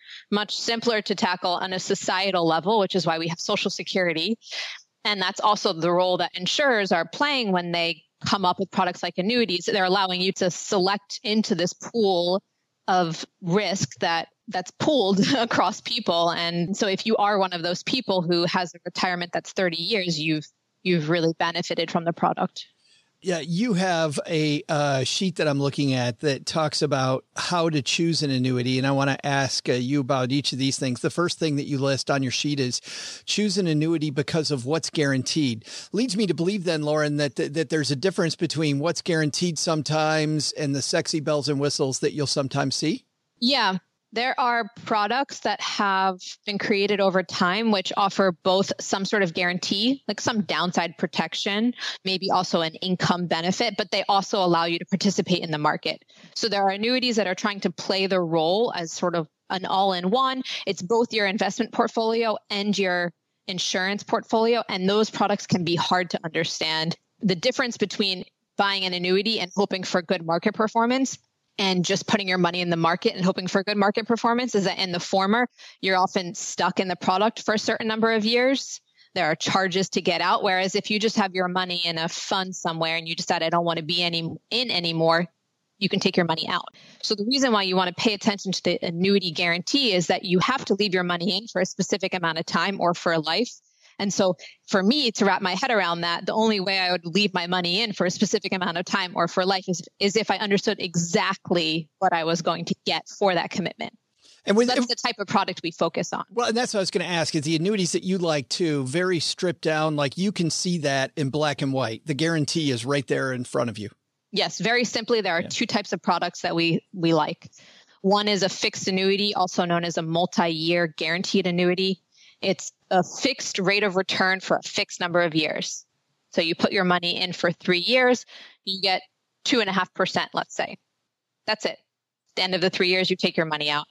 much simpler to tackle on a societal level, which is why we have Social Security. And that's also the role that insurers are playing when they come up with products like annuities. They're allowing you to select into this pool of risk that that's pooled across people. And so if you are one of those people who has a retirement that's thirty years, you've you've really benefited from the product. Yeah, you have a uh, sheet that I'm looking at that talks about how to choose an annuity. And I want to ask uh, you about each of these things. The first thing that you list on your sheet is choose an annuity because of what's guaranteed. Leads me to believe then, Lauren, that, that, that there's a difference between what's guaranteed sometimes and the sexy bells and whistles that you'll sometimes see. Yeah. There are products that have been created over time, which offer both some sort of guarantee, like some downside protection, maybe also an income benefit, but they also allow you to participate in the market. So there are annuities that are trying to play the role as sort of an all-in-one. It's both your investment portfolio and your insurance portfolio, and those products can be hard to understand. The difference between buying an annuity and hoping for good market performance and just putting your money in the market and hoping for good market performance is that in the former, you're often stuck in the product for a certain number of years. There are charges to get out. Whereas if you just have your money in a fund somewhere and you decide I don't want to be any in anymore, you can take your money out. So the reason why you want to pay attention to the annuity guarantee is that you have to leave your money in for a specific amount of time or for a life. And so for me to wrap my head around that, the only way I would leave my money in for a specific amount of time or for life is, is if I understood exactly what I was going to get for that commitment. And so that's the type of product we focus on. Well, and that's what I was going to ask is the annuities that you like too, very stripped down, like you can see that in black and white. The guarantee is right there in front of you. Yes, very simply, there are yeah. two types of products that we, we like. One is a fixed annuity, also known as a multi-year guaranteed annuity. It's a fixed rate of return for a fixed number of years. So you put your money in for three years, you get two and a half percent, let's say. That's it. At the end of the three years, you take your money out.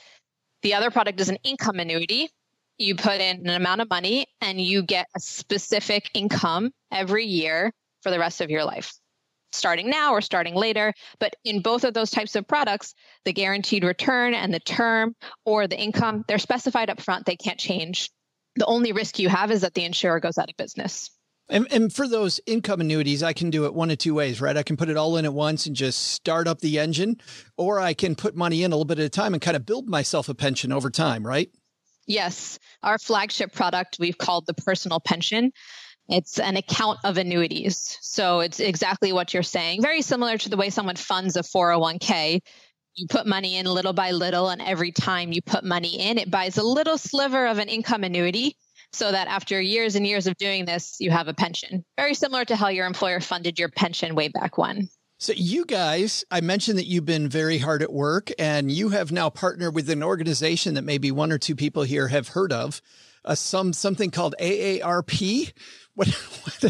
The other product is an income annuity. You put in an amount of money and you get a specific income every year for the rest of your life, starting now or starting later. But in both of those types of products, the guaranteed return and the term or the income, they're specified up front. They can't change. The only risk you have is that the insurer goes out of business. And, and for those income annuities, I can do it one of two ways, right? I can put it all in at once and just start up the engine, or I can put money in a little bit at a time and kind of build myself a pension over time, right? Yes. Our flagship product we've called the personal pension. It's an account of annuities. So it's exactly what you're saying. Very similar to the way someone funds a four oh one k. You put money in little by little, and every time you put money in, it buys a little sliver of an income annuity so that after years and years of doing this, you have a pension. Very similar to how your employer funded your pension way back when. So you guys, I mentioned that you've been very hard at work, and you have now partnered with an organization that maybe one or two people here have heard of, uh, some something called A A R P. What, what,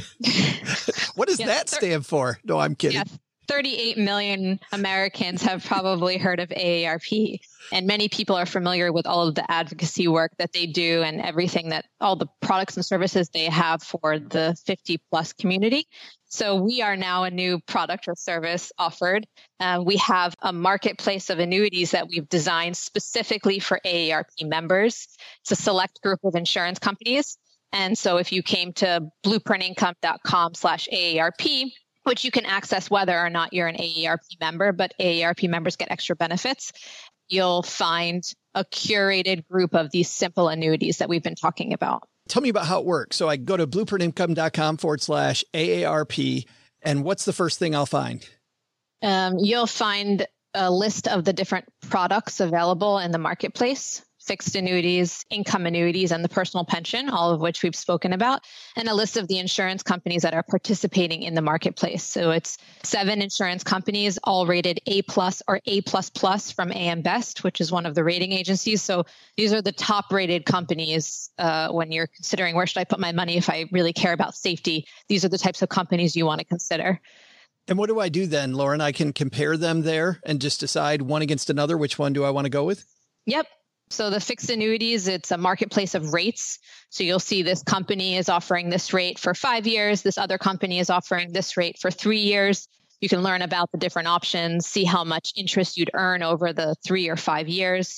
what does yes, that stand for? No, I'm kidding. Yes. thirty-eight million Americans have probably heard of A A R P, and many people are familiar with all of the advocacy work that they do and everything that all the products and services they have for the fifty plus community. So we are now a new product or service offered. Uh, we have a marketplace of annuities that we've designed specifically for A A R P members. It's a select group of insurance companies. And so if you came to blueprintincome.com slash AARP, which you can access whether or not you're an A A R P member, but A A R P members get extra benefits, you'll find a curated group of these simple annuities that we've been talking about. Tell me about how it works. So I go to blueprintincome.com forward slash AARP, and what's the first thing I'll find? Um, you'll find a list of the different products available in the marketplace. Fixed annuities, income annuities, and the personal pension, all of which we've spoken about, and a list of the insurance companies that are participating in the marketplace. So it's seven insurance companies, all rated A plus or A plus plus from A M Best, which is one of the rating agencies. So these are the top rated companies uh, when you're considering where should I put my money if I really care about safety. These are the types of companies you want to consider. And what do I do then, Lauren? I can compare them there and just decide one against another. Which one do I want to go with? Yep. So the fixed annuities, it's a marketplace of rates. So you'll see this company is offering this rate for five years. This other company is offering this rate for three years. You can learn about the different options, see how much interest you'd earn over the three or five years.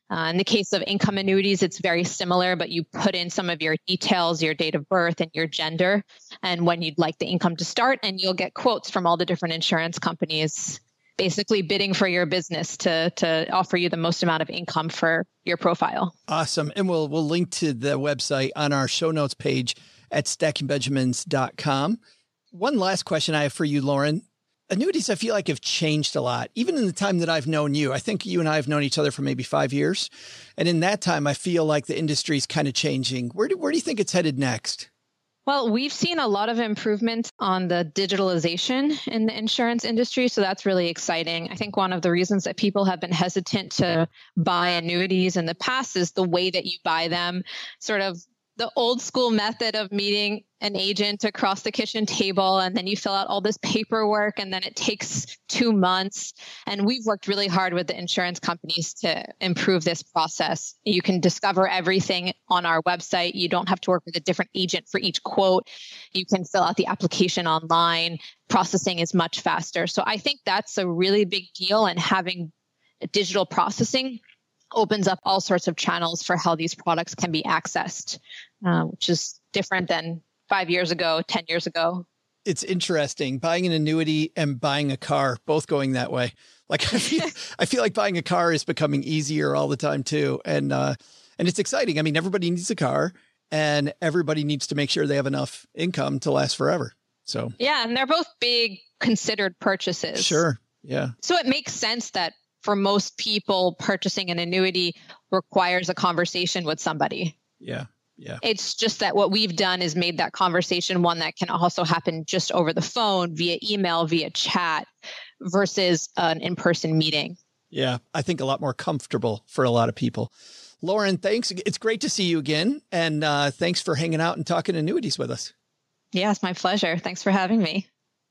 Uh, in the case of income annuities, it's very similar, but you put in some of your details, your date of birth and your gender, and when you'd like the income to start, and you'll get quotes from all the different insurance companies, basically bidding for your business to to offer you the most amount of income for your profile. Awesome. And we'll we'll link to the website on our show notes page at stacking benjamins dot com. One last question I have for you, Lauren. Annuities, I feel like, have changed a lot. Even in the time that I've known you, I think you and I have known each other for maybe five years. And in that time, I feel like the industry is kind of changing. Where do, where do you think it's headed next? Well, we've seen a lot of improvements on the digitalization in the insurance industry. So that's really exciting. I think one of the reasons that people have been hesitant to buy annuities in the past is the way that you buy them, sort of the old school method of meeting an agent across the kitchen table, and then you fill out all this paperwork, and then it takes two months. And we've worked really hard with the insurance companies to improve this process. You can discover everything on our website. You don't have to work with a different agent for each quote. You can fill out the application online. Processing is much faster. So I think that's a really big deal, and having digital processing opens up all sorts of channels for how these products can be accessed, uh, which is different than five years ago, ten years ago. It's interesting buying an annuity and buying a car, both going that way. Like I feel, I feel like buying a car is becoming easier all the time too. And, uh, and it's exciting. I mean, everybody needs a car, and everybody needs to make sure they have enough income to last forever. So, yeah. And they're both big considered purchases. Sure. Yeah. So it makes sense that for most people, purchasing an annuity requires a conversation with somebody. Yeah. Yeah. It's just that what we've done is made that conversation one that can also happen just over the phone, via email, via chat, versus an in-person meeting. Yeah. I think a lot more comfortable for a lot of people. Lauren, thanks. It's great to see you again. And uh, thanks for hanging out and talking annuities with us. Yeah, it's my pleasure. Thanks for having me.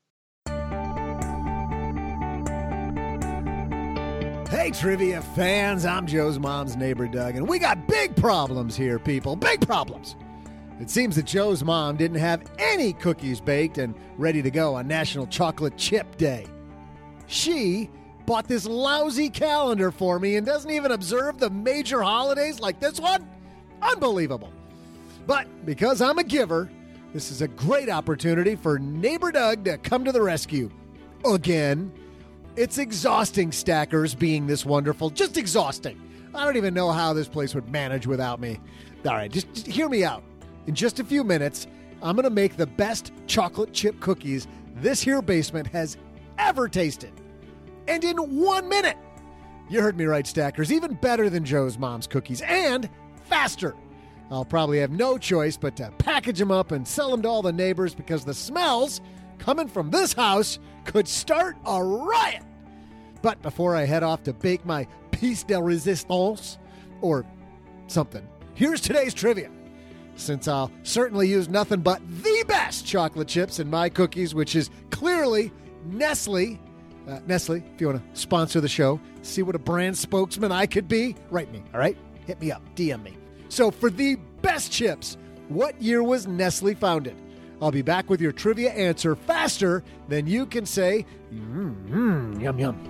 Hey, trivia fans, I'm Joe's mom's neighbor, Doug, and we got big problems here, people. Big problems. It seems that Joe's mom didn't have any cookies baked and ready to go on National Chocolate Chip Day. She bought this lousy calendar for me and doesn't even observe the major holidays like this one? Unbelievable. But because I'm a giver, this is a great opportunity for neighbor Doug to come to the rescue. Again. It's exhausting, Stackers, being this wonderful. Just exhausting. I don't even know how this place would manage without me. All right, just, just hear me out. In just a few minutes, I'm going to make the best chocolate chip cookies this here basement has ever tasted. And in one minute. You heard me right, Stackers. Even better than Joe's mom's cookies. And faster. I'll probably have no choice but to package them up and sell them to all the neighbors, because the smells coming from this house could start a riot. But before I head off to bake my piece de resistance, or something, here's today's trivia. Since I'll certainly use nothing but the best chocolate chips in my cookies, which is clearly Nestle. Uh, Nestle, if you want to sponsor the show, see what a brand spokesman I could be, write me, all right? Hit me up, D M me. So for the best chips, what year was Nestle founded? I'll be back with your trivia answer faster than you can say, mm, mm, yum, yum.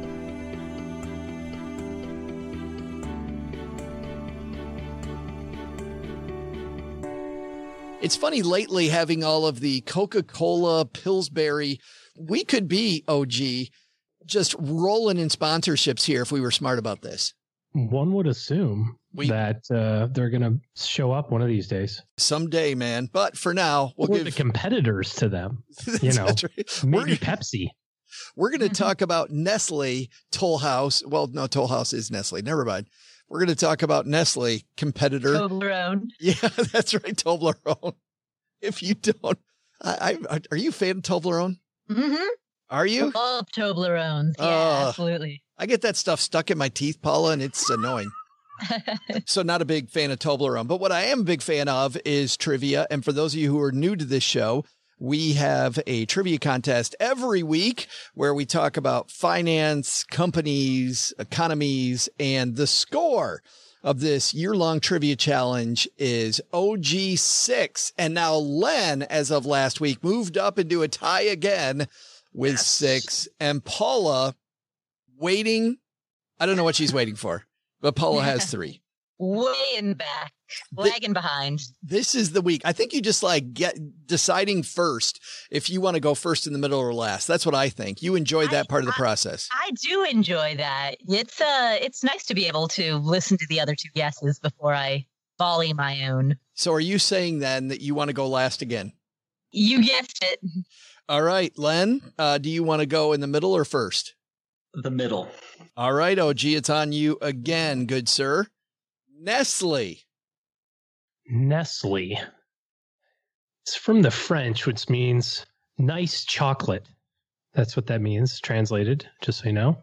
It's funny lately having all of the Coca-Cola, Pillsbury. We could be, O G, just rolling in sponsorships here if we were smart about this. One would assume we, that uh, they're going to show up one of these days. Someday, man. But for now, we'll We're give the competitors to them. You know, right. maybe we're, Pepsi. We're going to talk about Nestle Toll House. Well, no, Toll House is Nestle. Never mind. We're going to talk about Nestle competitor. Toblerone. Yeah, that's right. Toblerone. If you don't, I, I, are you a fan of Toblerone? Mm-hmm. Are you? I love Toblerones. Yeah, uh, absolutely. I get that stuff stuck in my teeth, Paula, and it's annoying. So not a big fan of Toblerone. But what I am a big fan of is trivia. And for those of you who are new to this show, we have a trivia contest every week where we talk about finance, companies, economies, and the score of this year-long trivia challenge is O G six. And now Len, as of last week, moved up into a tie again with yes. six. And Paula waiting. I don't know what she's waiting for. but Paula has three. Way in back, lagging behind. This is the week. I think you just like get deciding first if you want to go first in the middle or last. That's what I think. You enjoy that I, part of the I, process. I do enjoy that. It's uh, it's nice to be able to listen to the other two guesses before I volley my own. So are you saying then that you want to go last again? You guessed it. All right, Len, uh, do you want to go in the middle or first? The middle. All right, O G, it's on you again, good sir. Nestle. Nestle. It's from the French, which means nice chocolate. That's what that means, translated, just so you know.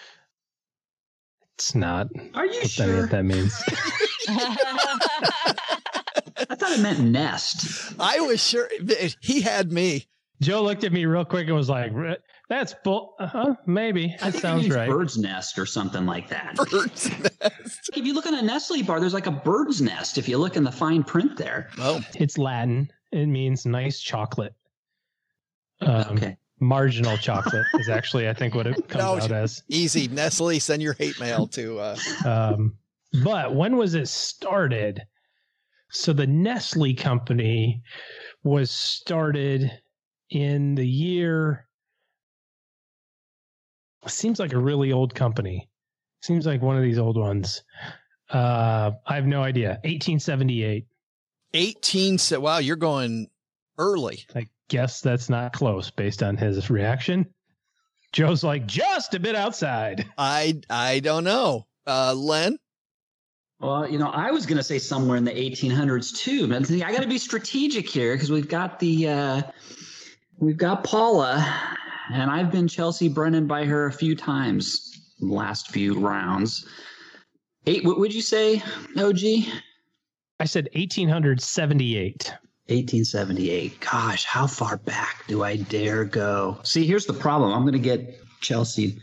It's not. Are you what sure? What that means. I thought it meant nest. I was sure. He had me. Joe looked at me real quick and was like, that's bull. Uh-huh, maybe. That sounds right. Bird's nest or something like that. Bird's nest. If you look on a Nestle bar, there's like a bird's nest if you look in the fine print there. Oh. It's Latin. It means nice chocolate. Um, okay. Marginal chocolate is actually, I think, what it comes no, out as. Easy. Nestle, send your hate mail to... Uh... Um, but when was it started? So the Nestle company was started in the year, seems like a really old company. Seems like one of these old ones. Uh, I have no idea. eighteen seventy-eight. eighteen. Wow, you're going early. I guess that's not close based on his reaction. Joe's like, just a bit outside. I I don't know. Uh, Len? Well, you know, I was going to say somewhere in the eighteen hundreds too, but I got to be strategic here because we've got the uh, we've got Paula, and I've been Chelsea Brennan by her a few times in the last few rounds. Eight, what would you say, O G? I said eighteen seventy-eight. eighteen seventy-eight. Gosh, how far back do I dare go? See, here's the problem. I'm going to get Chelsea.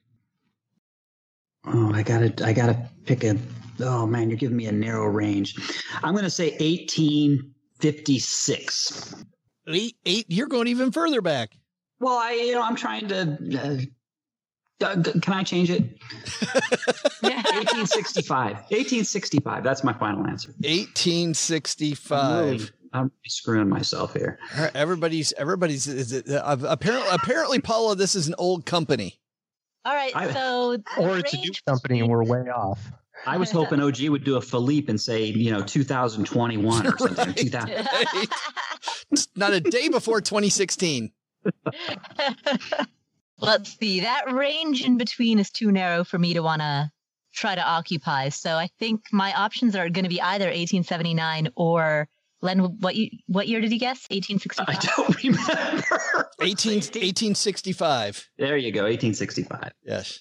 Oh, I gotta, I gotta pick a. Oh man, you're giving me a narrow range. I'm going to say eighteen fifty-six. Eight, eight. You're going even further back. Well, I, you know, I'm trying to. Uh, can I change it? eighteen sixty-five. eighteen sixty-five. That's my final answer. eighteen sixty-five. I'm, really, I'm screwing myself here. Everybody's, everybody's. Is it, uh, apparently, apparently, Paula, this is an old company. All right, I, so or it's a new company and we're way off. I was hoping O G would do a Philippe and say, you know, two thousand twenty-one or something. Right. two thousand. Not a day before twenty sixteen. Let's see. That range in between is too narrow for me to want to try to occupy. So I think my options are going to be either eighteen seventy-nine or Len. What you? What year did you guess? eighteen sixty-five. I don't remember. eighteen, eighteen sixty-five. There you go. eighteen sixty-five. Yes.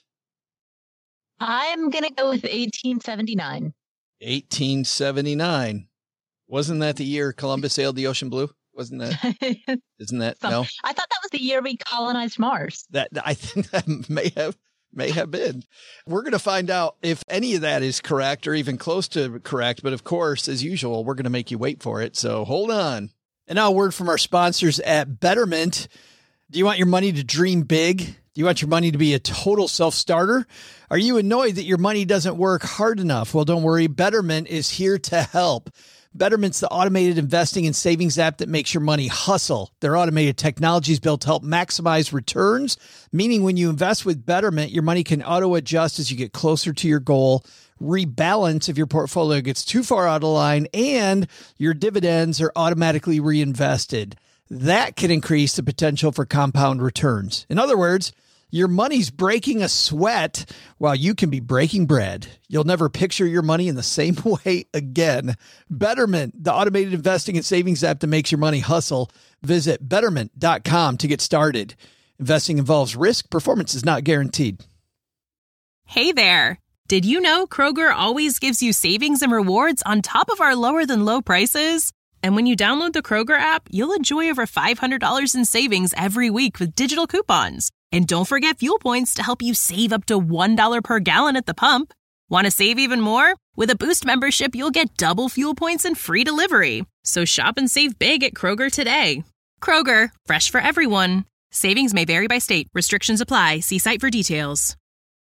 I'm going to go with eighteen seventy-nine. eighteen seventy-nine. Wasn't that the year Columbus sailed the ocean blue? Wasn't that? Isn't that? Some, no. I thought that was the year we colonized Mars. That I think that may have may have been. We're going to find out if any of that is correct or even close to correct. But of course, as usual, we're going to make you wait for it. So hold on. And now a word from our sponsors at Betterment. Do you want your money to dream big? Do you want your money to be a total self-starter? Are you annoyed that your money doesn't work hard enough? Well, don't worry. Betterment is here to help. Betterment's the automated investing and savings app that makes your money hustle. Their automated technology is built to help maximize returns, meaning when you invest with Betterment, your money can auto-adjust as you get closer to your goal, rebalance if your portfolio gets too far out of line, and your dividends are automatically reinvested. That can increase the potential for compound returns. In other words, your money's breaking a sweat while you can be breaking bread. You'll never picture your money in the same way again. Betterment, the automated investing and savings app that makes your money hustle. Visit betterment dot com to get started. Investing involves risk. Performance is not guaranteed. Hey there. Did you know Kroger always gives you savings and rewards on top of our lower than low prices? And when you download the Kroger app, you'll enjoy over five hundred dollars in savings every week with digital coupons. And don't forget fuel points to help you save up to one dollar per gallon at the pump. Want to save even more? With a Boost membership, you'll get double fuel points and free delivery. So shop and save big at Kroger today. Kroger, fresh for everyone. Savings may vary by state. Restrictions apply. See site for details.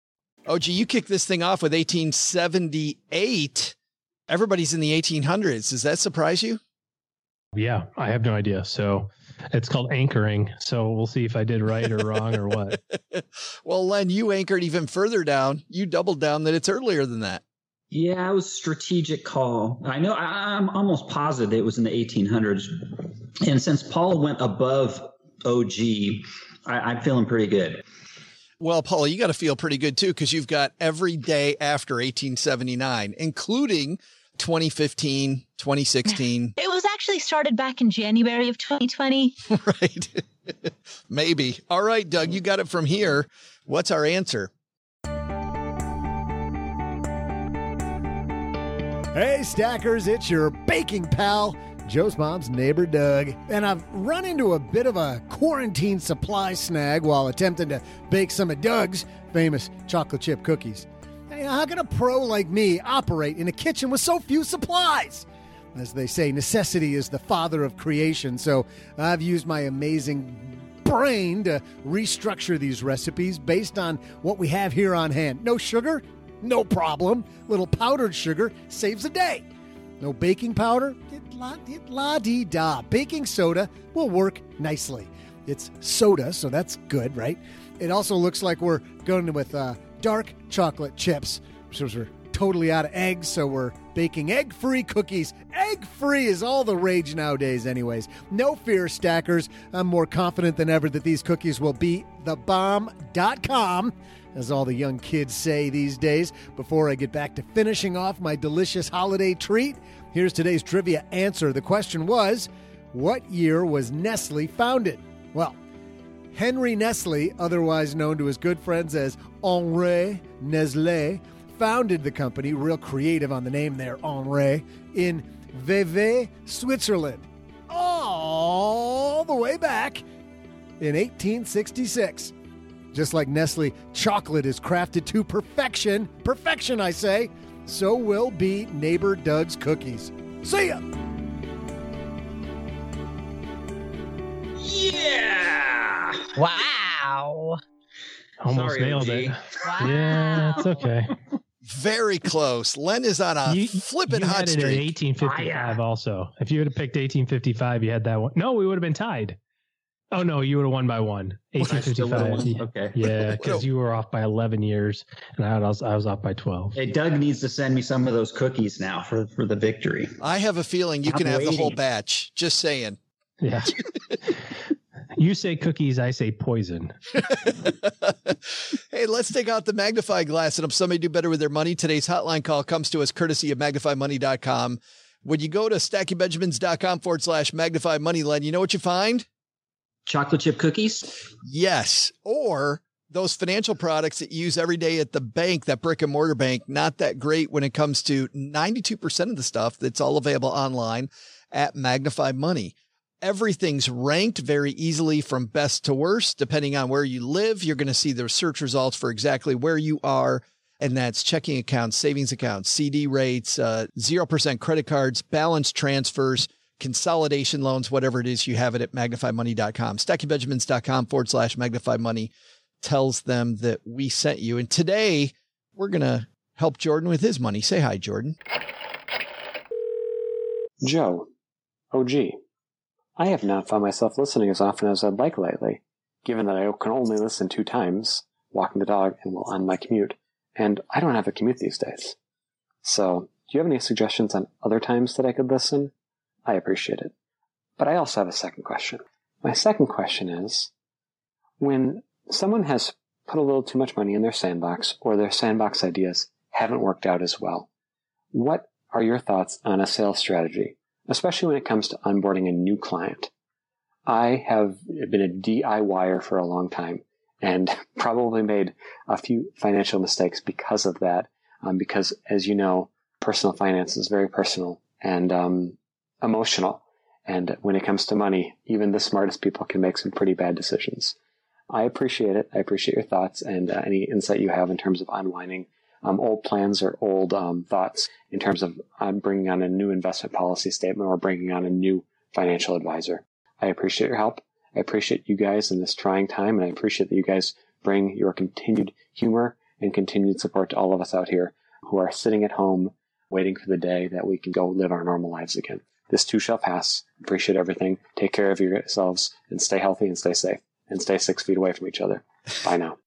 Oh, gee, you kicked this thing off with eighteen seventy-eight. Everybody's in the eighteen hundreds. Does that surprise you? Yeah, I have no idea. So it's called anchoring. So we'll see if I did right or wrong or what. Well, Len, you anchored even further down. You doubled down that it's earlier than that. Yeah, it was a strategic call. I know I, I'm almost positive it was in the eighteen hundreds. And since Paul went above O G, I, I'm feeling pretty good. Well, Paul, you got to feel pretty good, too, because you've got every day after eighteen seventy-nine, including twenty fifteen, twenty sixteen. It was actually started back in January of twenty twenty. Right. Maybe. All right, Doug, you got it from here. What's our answer? Hey, Stackers, it's your baking pal, Joe's mom's neighbor, Doug. And I've run into a bit of a quarantine supply snag while attempting to bake some of Doug's famous chocolate chip cookies. And, you know, how can a pro like me operate in a kitchen with so few supplies? As they say, necessity is the father of creation, so I've used my amazing brain to restructure these recipes based on what we have here on hand. No sugar? No problem. Little powdered sugar saves a day. No baking powder? It la, it la-dee-da. Baking soda will work nicely. It's soda, so that's good, right? It also looks like we're going with uh, dark chocolate chips. So we're totally out of eggs, so we're baking egg-free cookies. Egg-free is all the rage nowadays anyways. No fear, Stackers. I'm more confident than ever that these cookies will be the bomb dot com, as all the young kids say these days. Before I get back to finishing off my delicious holiday treat, here's today's trivia answer. The question was, what year was Nestle founded? Well, Henry Nestle, otherwise known to his good friends as Henri Nestlé, founded the company, real creative on the name there, Henri, in Vevey, Switzerland, all the way back in eighteen sixty-six. Just like Nestle chocolate is crafted to perfection, perfection I say, so will be Neighbor Doug's cookies. See ya! Yeah! Wow. Almost Sorry, nailed O G. it. Wow. Yeah, it's okay. Very close. Len is on a You, flippin' you hot had it at streak. eighteen fifty-five also. If you would have picked eighteen fifty-five, you had that one. No, we would have been tied. Oh, no, you would have won by one. eighteen fifty-five. Okay. Yeah, because you were off by eleven years, and I was, I was off by twelve. Hey, Doug needs to send me some of those cookies now for, for the victory. I have a feeling you I'm can have the whole waiting. batch. Just saying. Yeah. You say cookies, I say poison. Hey, let's take out the magnifying glass and help somebody do better with their money. Today's hotline call comes to us courtesy of magnify money dot com. When you go to stacking benjamins dot com forward slash magnify money, Len, you know what you find? Chocolate chip cookies? Yes. Or those financial products that you use every day at the bank, that brick and mortar bank, not that great when it comes to ninety-two percent of the stuff that's all available online at Magnify Money. Everything's ranked very easily from best to worst. Depending on where you live, you're going to see the search results for exactly where you are. And that's checking accounts, savings accounts, C D rates, uh, zero percent credit cards, balance transfers, consolidation loans, whatever it is, you have it at magnify money dot com. stacking benjamins dot com forward slash magnify money tells them that we sent you. And today we're going to help Jordan with his money. Say hi, Jordan. Joe, O G, I have not found myself listening as often as I'd like lately, given that I can only listen two times, walking the dog and while on my commute, and I don't have a commute these days. So, do you have any suggestions on other times that I could listen? I appreciate it. But I also have a second question. My second question is, when someone has put a little too much money in their sandbox, or their sandbox ideas haven't worked out as well, what are your thoughts on a sales strategy, especially when it comes to onboarding a new client? I have been a D I Y er for a long time and probably made a few financial mistakes because of that, um, because, as you know, personal finance is very personal and um, emotional. And when it comes to money, even the smartest people can make some pretty bad decisions. I appreciate it. I appreciate your thoughts and uh, any insight you have in terms of unwinding Um, old plans or old um, thoughts in terms of uh, bringing on a new investment policy statement or bringing on a new financial advisor. I appreciate your help. I appreciate you guys in this trying time, and I appreciate that you guys bring your continued humor and continued support to all of us out here who are sitting at home waiting for the day that we can go live our normal lives again. This too shall pass. Appreciate everything. Take care of yourselves and stay healthy and stay safe and stay six feet away from each other. Bye now.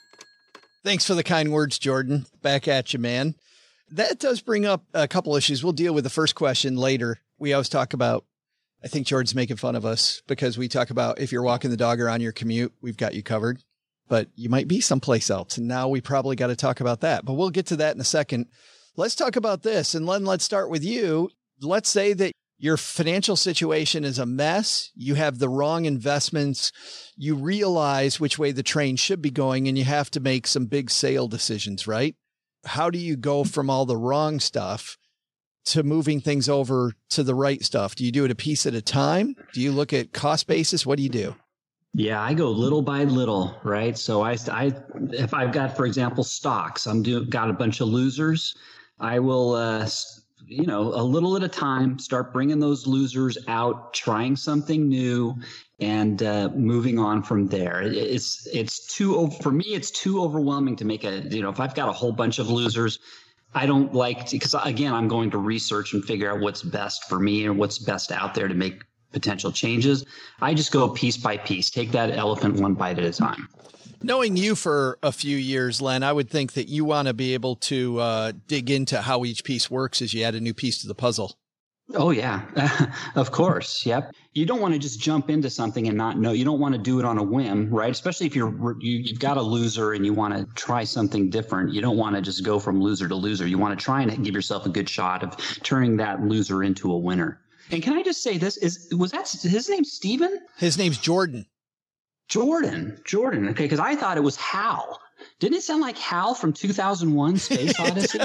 Thanks for the kind words, Jordan. Back at you, man. That does bring up a couple issues. We'll deal with the first question later. We always talk about, I think Jordan's making fun of us because we talk about if you're walking the dog or on your commute, we've got you covered, but you might be someplace else. And now we probably got to talk about that, but we'll get to that in a second. Let's talk about this. And Len, let's start with you. Let's say that your financial situation is a mess. You have the wrong investments. You realize which way the train should be going, and you have to make some big sale decisions, right? How do you go from all the wrong stuff to moving things over to the right stuff? Do you do it a piece at a time? Do you look at cost basis? What do you do? Yeah, I go little by little, right? So I, I if I've got, for example, stocks, I'm do, got a bunch of losers. I will, uh, you know, a little at a time, start bringing those losers out, trying something new, and uh, moving on from there. It's it's too for me. It's too overwhelming to make a. You know, if I've got a whole bunch of losers, I don't like to, because again, I'm going to research and figure out what's best for me and what's best out there to make potential changes. I just go piece by piece, take that elephant one bite at a time. Knowing you for a few years, Len, I would think that you want to be able to uh, dig into how each piece works as you add a new piece to the puzzle. Oh, yeah, of course. Yep. You don't want to just jump into something and not know. You don't want to do it on a whim, right? Especially if you're, you, you've got a loser and you want to try something different. You don't want to just go from loser to loser. You want to try and give yourself a good shot of turning that loser into a winner. And can I just say this? Is was that his name, Steven? His name's Jordan. Jordan. Jordan. Okay, because I thought it was Hal. Didn't it sound like Hal from two thousand one Space Odyssey?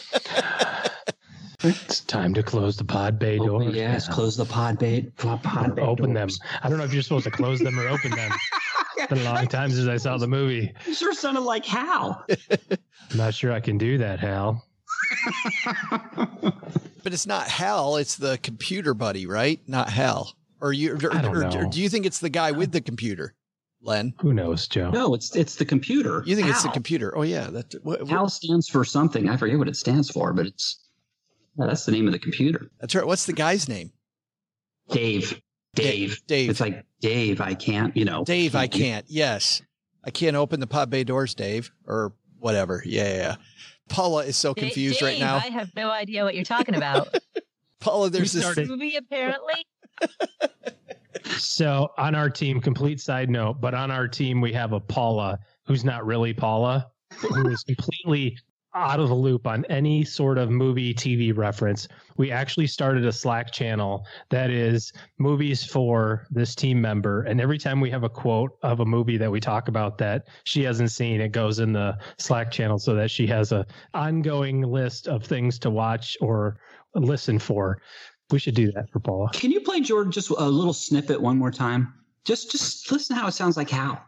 It's time to close the pod bay doors. Oh, yes, now. Close the pod bay, pod bay Open doors. them. I don't know if you're supposed to close them or open them. It's been a long time since I saw the movie. You sure sounded like Hal. I'm not sure I can do that, Hal. But it's not Hal, it's the computer buddy, right? Not Hal. Or you or, I don't or, know. or do you think it's the guy with the computer, Len? Who knows, Joe? No, it's it's the computer. You think Hal. It's the computer? Oh yeah, that what, what? Hal stands for something. I forget what it stands for, but it's yeah, that's the name of the computer. That's right. What's the guy's name? Dave. Dave. Dave. It's like Dave. I can't. You know. Dave. I can't. Yes, I can't open the pod bay doors, Dave, or whatever. Yeah, yeah. yeah. Paula is so confused Dave, right now. I have no idea what you're talking about. Paula, there's we this movie apparently. So on our team, complete side note, but on our team, we have a Paula who's not really Paula, who is completely out of the loop on any sort of movie, T V reference. We actually started a Slack channel that is movies for this team member. And every time we have a quote of a movie that we talk about that she hasn't seen, it goes in the Slack channel so that she has a ongoing list of things to watch or listen for. We should do that for Paula. Can you play Jordan just a little snippet one more time? Just just listen to how it sounds like Hal.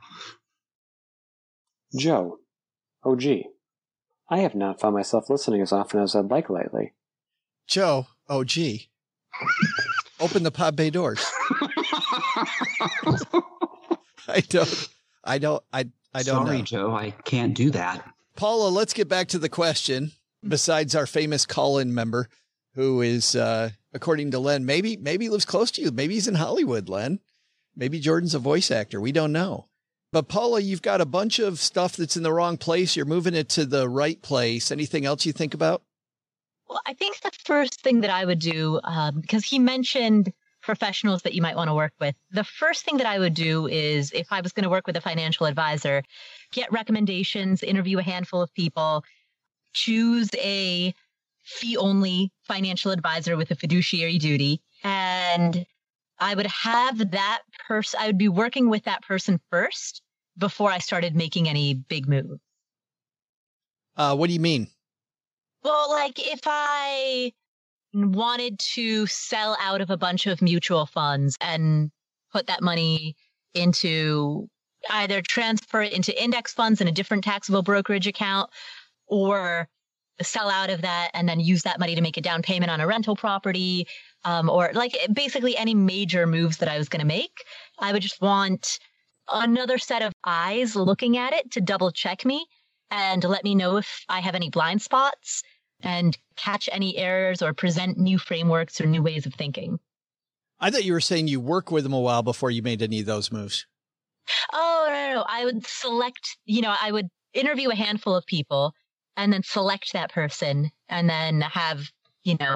Joe. Oh, gee. I have not found myself listening as often as I'd like lately. Joe. Oh, gee. Open the pod bay doors. I don't. I don't. I. I don't Sorry, know. Joe. I can't do that. Paula, let's get back to the question. Besides our famous call-in member, who is, uh, according to Len, maybe maybe lives close to you. Maybe he's in Hollywood, Len. Maybe Jordan's a voice actor. We don't know. But Paula, you've got a bunch of stuff that's in the wrong place. You're moving it to the right place. Anything else you think about? Well, I think the first thing that I would do, um, because he mentioned professionals that you might want to work with. The first thing that I would do is, if I was going to work with a financial advisor, get recommendations, interview a handful of people, choose a fee-only financial advisor with a fiduciary duty, and I would have that person, I would be working with that person first before I started making any big moves. Uh, what do you mean? Well, like if I wanted to sell out of a bunch of mutual funds and put that money into either transfer it into index funds in a different taxable brokerage account, or sell out of that and then use that money to make a down payment on a rental property, um, or like basically any major moves that I was going to make, I would just want another set of eyes looking at it to double check me. and let me know if I have any blind spots and catch any errors or present new frameworks or new ways of thinking. I thought you were saying you worked with them a while before you made any of those moves. Oh, no, no, no. I would select, you know, I would interview a handful of people and then select that person and then have, you know,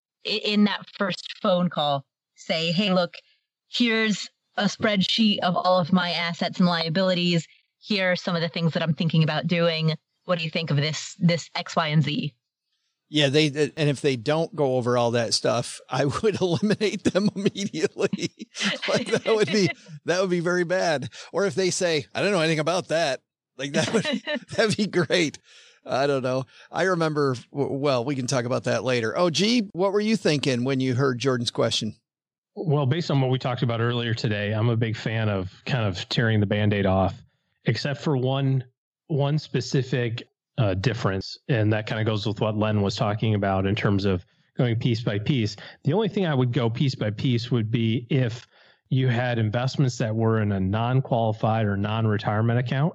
in that first phone call, say, hey, look, here's a spreadsheet of all of my assets and liabilities. Here are some of the things that I'm thinking about doing. What do you think of this, this X, Y, and Z? Yeah, they and if they don't go over all that stuff, I would eliminate them immediately. Like that would be that would be very bad. Or if they say, I don't know anything about that, like that would that'd be great. I don't know. I remember. Well, we can talk about that later. Oh, gee, what were you thinking when you heard Jordan's question? Well, based on what we talked about earlier today, I'm a big fan of kind of tearing the Band-Aid off, except for one one specific uh, difference. And that kind of goes with what Len was talking about in terms of going piece by piece. The only thing I would go piece by piece would be if you had investments that were in a non-qualified or non-retirement account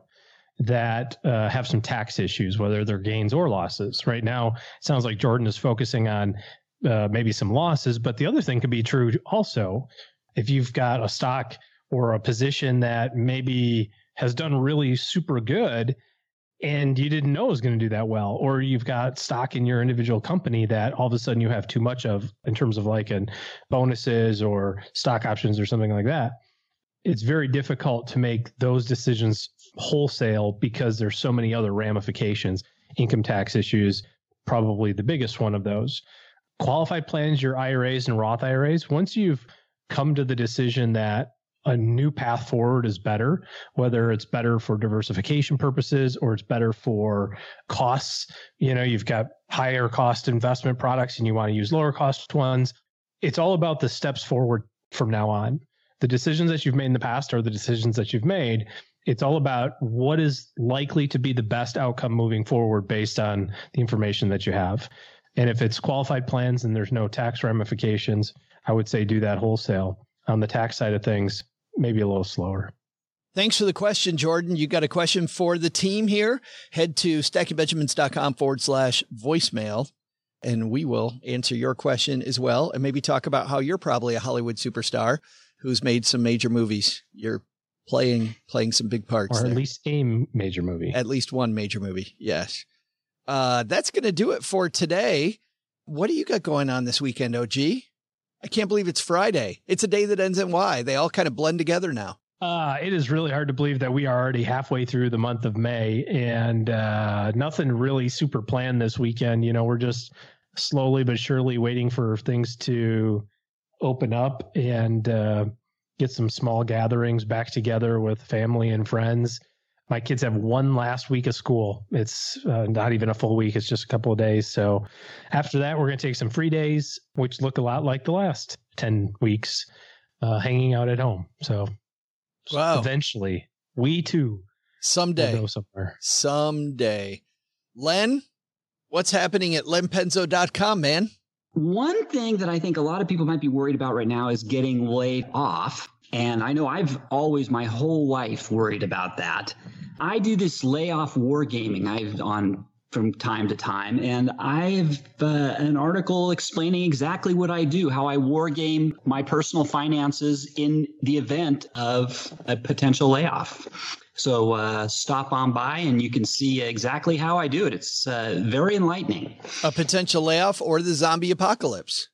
that uh, have some tax issues, whether they're gains or losses. Right now, it sounds like Jordan is focusing on uh, maybe some losses, but the other thing could be true also. If you've got a stock or a position that maybe has done really super good and you didn't know it was going to do that well, or you've got stock in your individual company that all of a sudden you have too much of in terms of like an bonuses or stock options or something like that, it's very difficult to make those decisions wholesale because there's so many other ramifications. Income tax issues, probably the biggest one of those. Qualified plans, your I R As and Roth I R As, once you've come to the decision that a new path forward is better, whether it's better for diversification purposes or it's better for costs, you know, you've got higher cost investment products and you want to use lower cost ones. It's all about the steps forward from now on. The decisions that you've made in the past are the decisions that you've made. It's all about what is likely to be the best outcome moving forward based on the information that you have. And if it's qualified plans and there's no tax ramifications, I would say do that wholesale. On the tax side of things, maybe a little slower. Thanks for the question, Jordan. You got a question for the team here? Head to stackingbenjamins.com forward slash voicemail, and we will answer your question as well and maybe talk about how you're probably a Hollywood superstar who's made some major movies. You're playing playing some big parts. Or at there. least a major movie. At least one major movie, yes. Uh, that's going to do it for today. What do you got going on this weekend, O G? I can't believe it's Friday. It's a day that ends in Y. They all kind of blend together now. Uh, it is really hard to believe that we are already halfway through the month of May and uh, nothing really super planned this weekend. You know, we're just slowly but surely waiting for things to open up and uh, get some small gatherings back together with family and friends. My kids have one last week of school. It's uh, not even a full week. It's just a couple of days. So after that, we're going to take some free days, which look a lot like the last ten weeks, uh, hanging out at home. So wow. Eventually, we too someday will go somewhere. Someday. Len, what's happening at len penzo dot com, man? One thing that I think a lot of people might be worried about right now is getting laid off. And I know I've always my whole life worried about that. I do this layoff wargaming I've on from time to time, and I've uh, an article explaining exactly what I do, how I wargame my personal finances in the event of a potential layoff. So uh, stop on by and you can see exactly how I do it. It's uh, very enlightening. A potential layoff or the zombie apocalypse?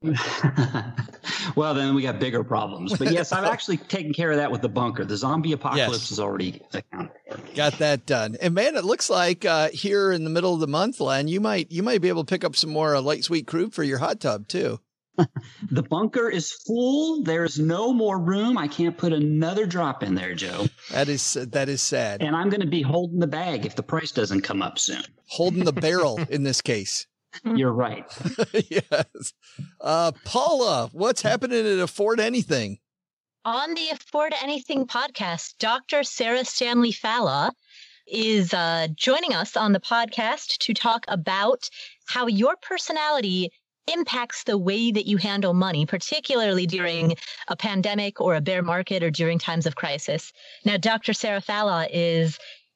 Well, then we got bigger problems. But yes, I've actually taken care of that with the bunker. The zombie apocalypse Yes. is already accounted for. Got that done. And man, it looks like uh, here in the middle of the month, Len, you might you might be able to pick up some more uh, light sweet crude for your hot tub too. The bunker is full. There's no more room. I can't put another drop in there, Joe. That is that is sad. And I'm going to be holding the bag if the price doesn't come up soon. Holding the barrel in this case. You're right. Yes. Uh, Paula, what's happening at Afford Anything? On the Afford Anything podcast, Doctor Sarah Stanley Falla is uh, joining us on the podcast to talk about how your personality impacts the way that you handle money, particularly during a pandemic or a bear market or during times of crisis. Now, Doctor Sarah Falla is the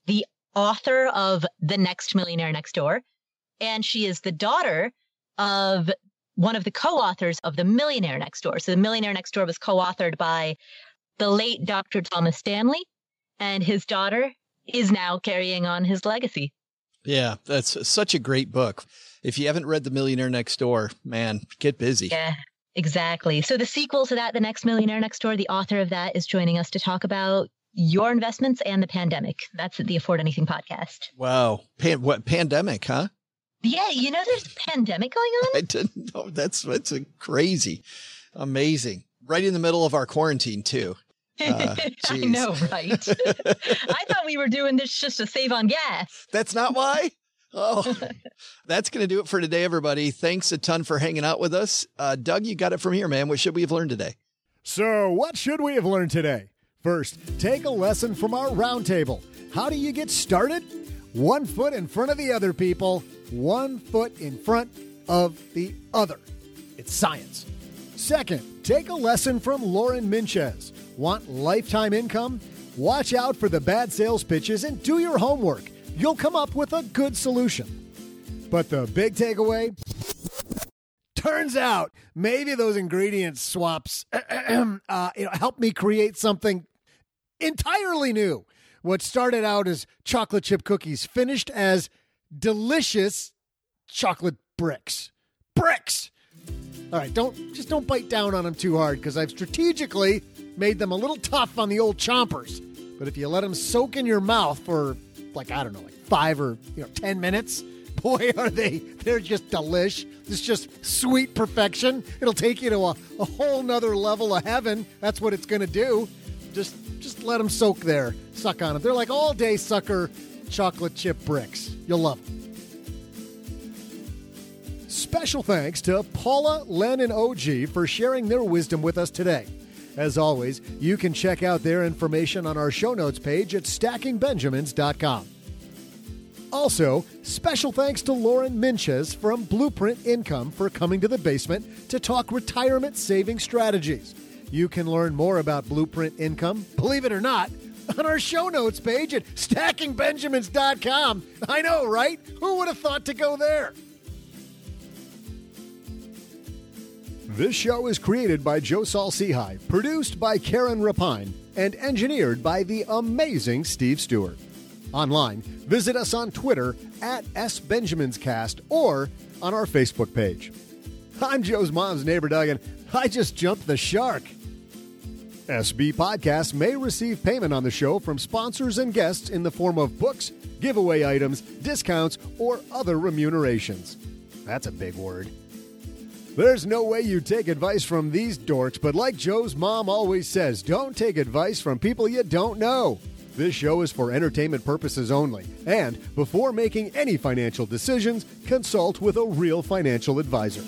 author of The Next Millionaire Next Door, and she is the daughter of one of the co-authors of The Millionaire Next Door. So The Millionaire Next Door was co-authored by the late Doctor Thomas Stanley, and his daughter is now carrying on his legacy. Yeah, that's such a great book. If you haven't read The Millionaire Next Door, man, get busy. Yeah, exactly. So the sequel to that, The Next Millionaire Next Door, the author of that is joining us to talk about your investments and the pandemic. That's the Afford Anything podcast. Wow. Pan- what pandemic, huh? Yeah, you know there's a pandemic going on? I didn't know. That's, that's a crazy, amazing. Right in the middle of our quarantine, too. Uh, I know, right? I thought we were doing this just to save on gas. That's not why? Oh, that's going to do it for today, everybody. Thanks a ton for hanging out with us. Uh, Doug, you got it from here, man. What should we have learned today? So what should we have learned today? First, take a lesson from our roundtable. How do you get started? One foot in front of the other, people. One foot in front of the other. It's science. Second, take a lesson from Lauren Minchez. Want lifetime income? Watch out for the bad sales pitches and do your homework. You'll come up with a good solution. But the big takeaway? Turns out maybe those ingredient swaps uh, you know, helped me create something entirely new. What started out as chocolate chip cookies finished as delicious chocolate bricks. Bricks! All right, don't just don't bite down on them too hard because I've strategically made them a little tough on the old chompers. But if you let them soak in your mouth for, like, I don't know, like five or you know ten minutes, boy, are they, they're just delish. It's just sweet perfection. It'll take you to a, a whole nother level of heaven. That's what it's going to do. Just just let them soak there. Suck on them. They're like all-day sucker chocolate chip bricks. You'll love them. Special thanks to Paula, Len, and O G for sharing their wisdom with us today. As always, you can check out their information on our show notes page at stacking benjamins dot com. Also, special thanks to Lauren Minchez from Blueprint Income for coming to the basement to talk retirement saving strategies. You can learn more about Blueprint Income, believe it or not, on our show notes page at stacking benjamins dot com. I know, right? Who would have thought to go there? This show is created by Joe Saul-Sehy, produced by Karen Rapine, and engineered by the amazing Steve Stewart. Online, visit us on Twitter at S Benjamins Cast or on our Facebook page. I'm Joe's mom's neighbor, Doug, and I just jumped the shark. S B Podcasts may receive payment on the show from sponsors and guests in the form of books, giveaway items, discounts, or other remunerations. That's a big word. There's no way you take advice from these dorks, but like Joe's mom always says, don't take advice from people you don't know. This show is for entertainment purposes only, and before making any financial decisions, consult with a real financial advisor.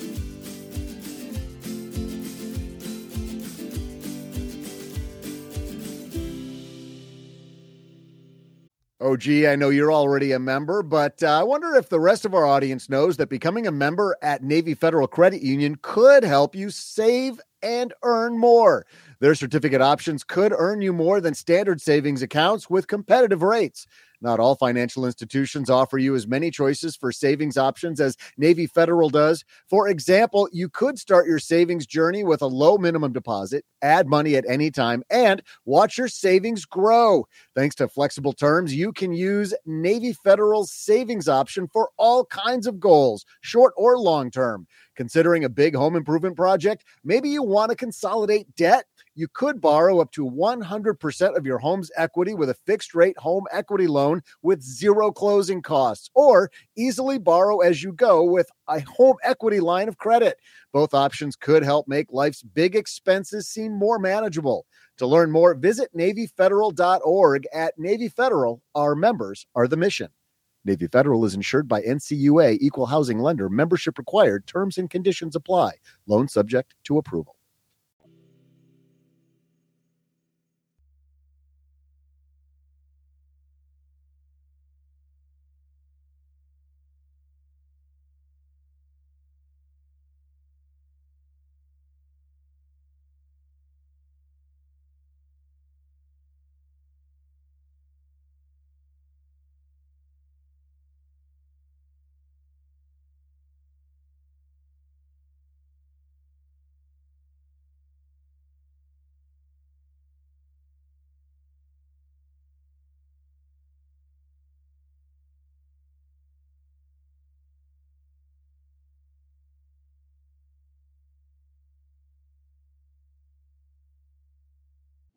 O G, I know you're already a member, but uh, I wonder if the rest of our audience knows that becoming a member at Navy Federal Credit Union could help you save and earn more. Their certificate options could earn you more than standard savings accounts with competitive rates. Not all financial institutions offer you as many choices for savings options as Navy Federal does. For example, you could start your savings journey with a low minimum deposit, add money at any time, and watch your savings grow. Thanks to flexible terms, you can use Navy Federal's savings option for all kinds of goals, short or long term. Considering a big home improvement project, maybe you want to consolidate debt. You could borrow up to one hundred percent of your home's equity with a fixed-rate home equity loan with zero closing costs, or easily borrow as you go with a home equity line of credit. Both options could help make life's big expenses seem more manageable. To learn more, visit Navy Federal dot org. At Navy Federal, our members are the mission. Navy Federal is insured by N C U A, Equal Housing Lender. Membership required. Terms and conditions apply. Loan subject to approval.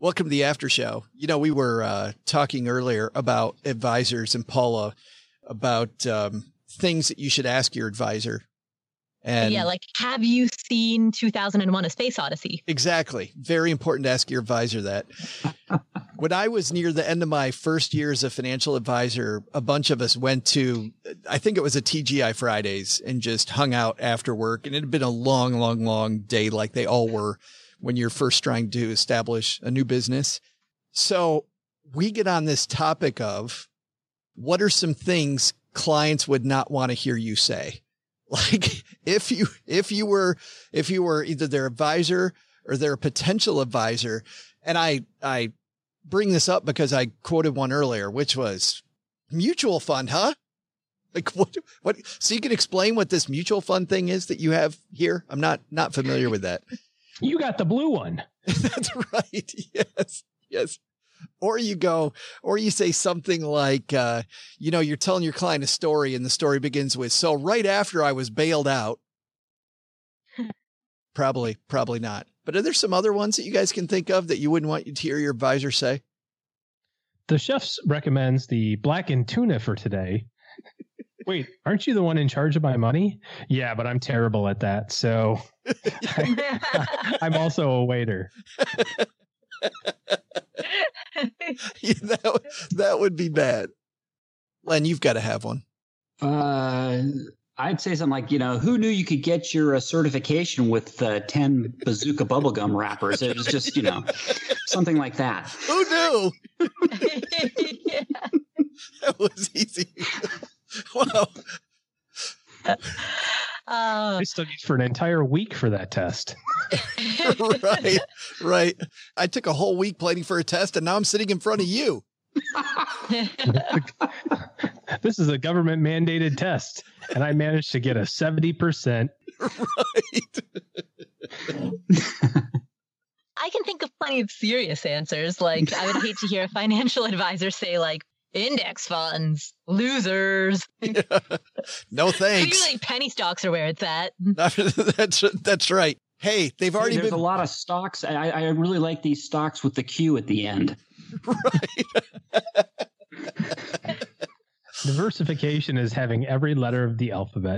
Welcome to the after show. You know, we were uh, talking earlier about advisors and Paula about um, things that you should ask your advisor. And yeah, like, have you seen two thousand one: A Space Odyssey? Exactly. Very important to ask your advisor that. When I was near the end of my first year as a financial advisor, a bunch of us went to, I think it was a T G I Fridays, and just hung out after work. And it had been a long, long, long day, like they all were when you're first trying to establish a new business. So we get on this topic of what are some things clients would not want to hear you say? Like if you, if you were, if you were either their advisor or their potential advisor. And I, I bring this up because I quoted one earlier, which was mutual fund, huh? Like what, what, so you can explain what this mutual fund thing is that you have here. I'm not, not familiar with that. You got the blue one. That's right. Yes. Yes. Or you go, or you say something like, uh, you know, you're telling your client a story and the story begins with, so right after I was bailed out. Probably, probably not. But are there some other ones that you guys can think of that you wouldn't want to hear your advisor say? The chef recommends the blackened tuna for today. Wait, aren't you the one in charge of my money? Yeah, but I'm terrible at that. So I, I'm also a waiter. Yeah, that, that would be bad. Len, you've got to have one. Uh, I'd say something like, you know, who knew you could get your uh, certification with uh, ten bazooka bubblegum wrappers? It was just, you know, something like that. Who knew? That was easy. Wow. Uh, I studied for an entire week for that test. Right, right. I took a whole week planning for a test, and now I'm sitting in front of you. This is a government mandated test, and I managed to get a seventy percent. Right. I can think of plenty of serious answers. Like, I would hate to hear a financial advisor say, like, index funds, losers. Yeah. No thanks. Clearly, penny stocks are where it's at. that's that's right. Hey, they've already hey, there's been a lot of stocks. I, I really like these stocks with the Q at the end. Right. Diversification is having every letter of the alphabet.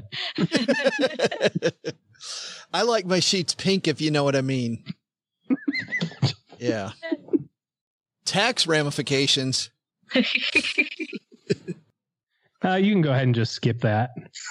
I like my sheets pink, if you know what I mean. Yeah. Tax ramifications. uh, you can go ahead and just skip that.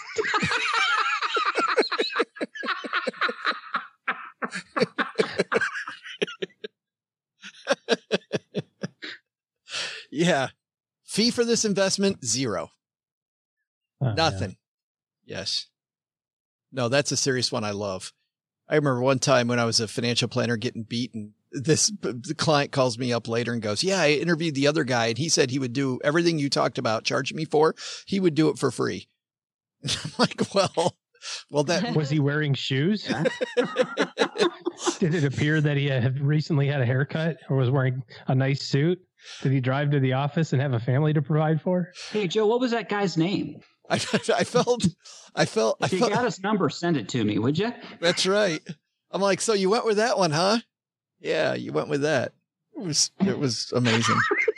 Yeah. Fee for this investment, zero. Oh, Nothing. Yeah. Yes. No, that's a serious one I love. I remember one time when I was a financial planner getting beaten, this the client calls me up later and goes, yeah, I interviewed the other guy and he said he would do everything you talked about charging me for. He would do it for free. And I'm like, well, well, that was he wearing shoes? Did it appear that he had recently had a haircut or was wearing a nice suit? Did he drive to the office and have a family to provide for? Hey, Joe, what was that guy's name? I, I felt, I felt, if I you felt, got his number, send it to me, would you? That's right. I'm like, so you went with that one, huh? Yeah, you went with that. It was, it was amazing.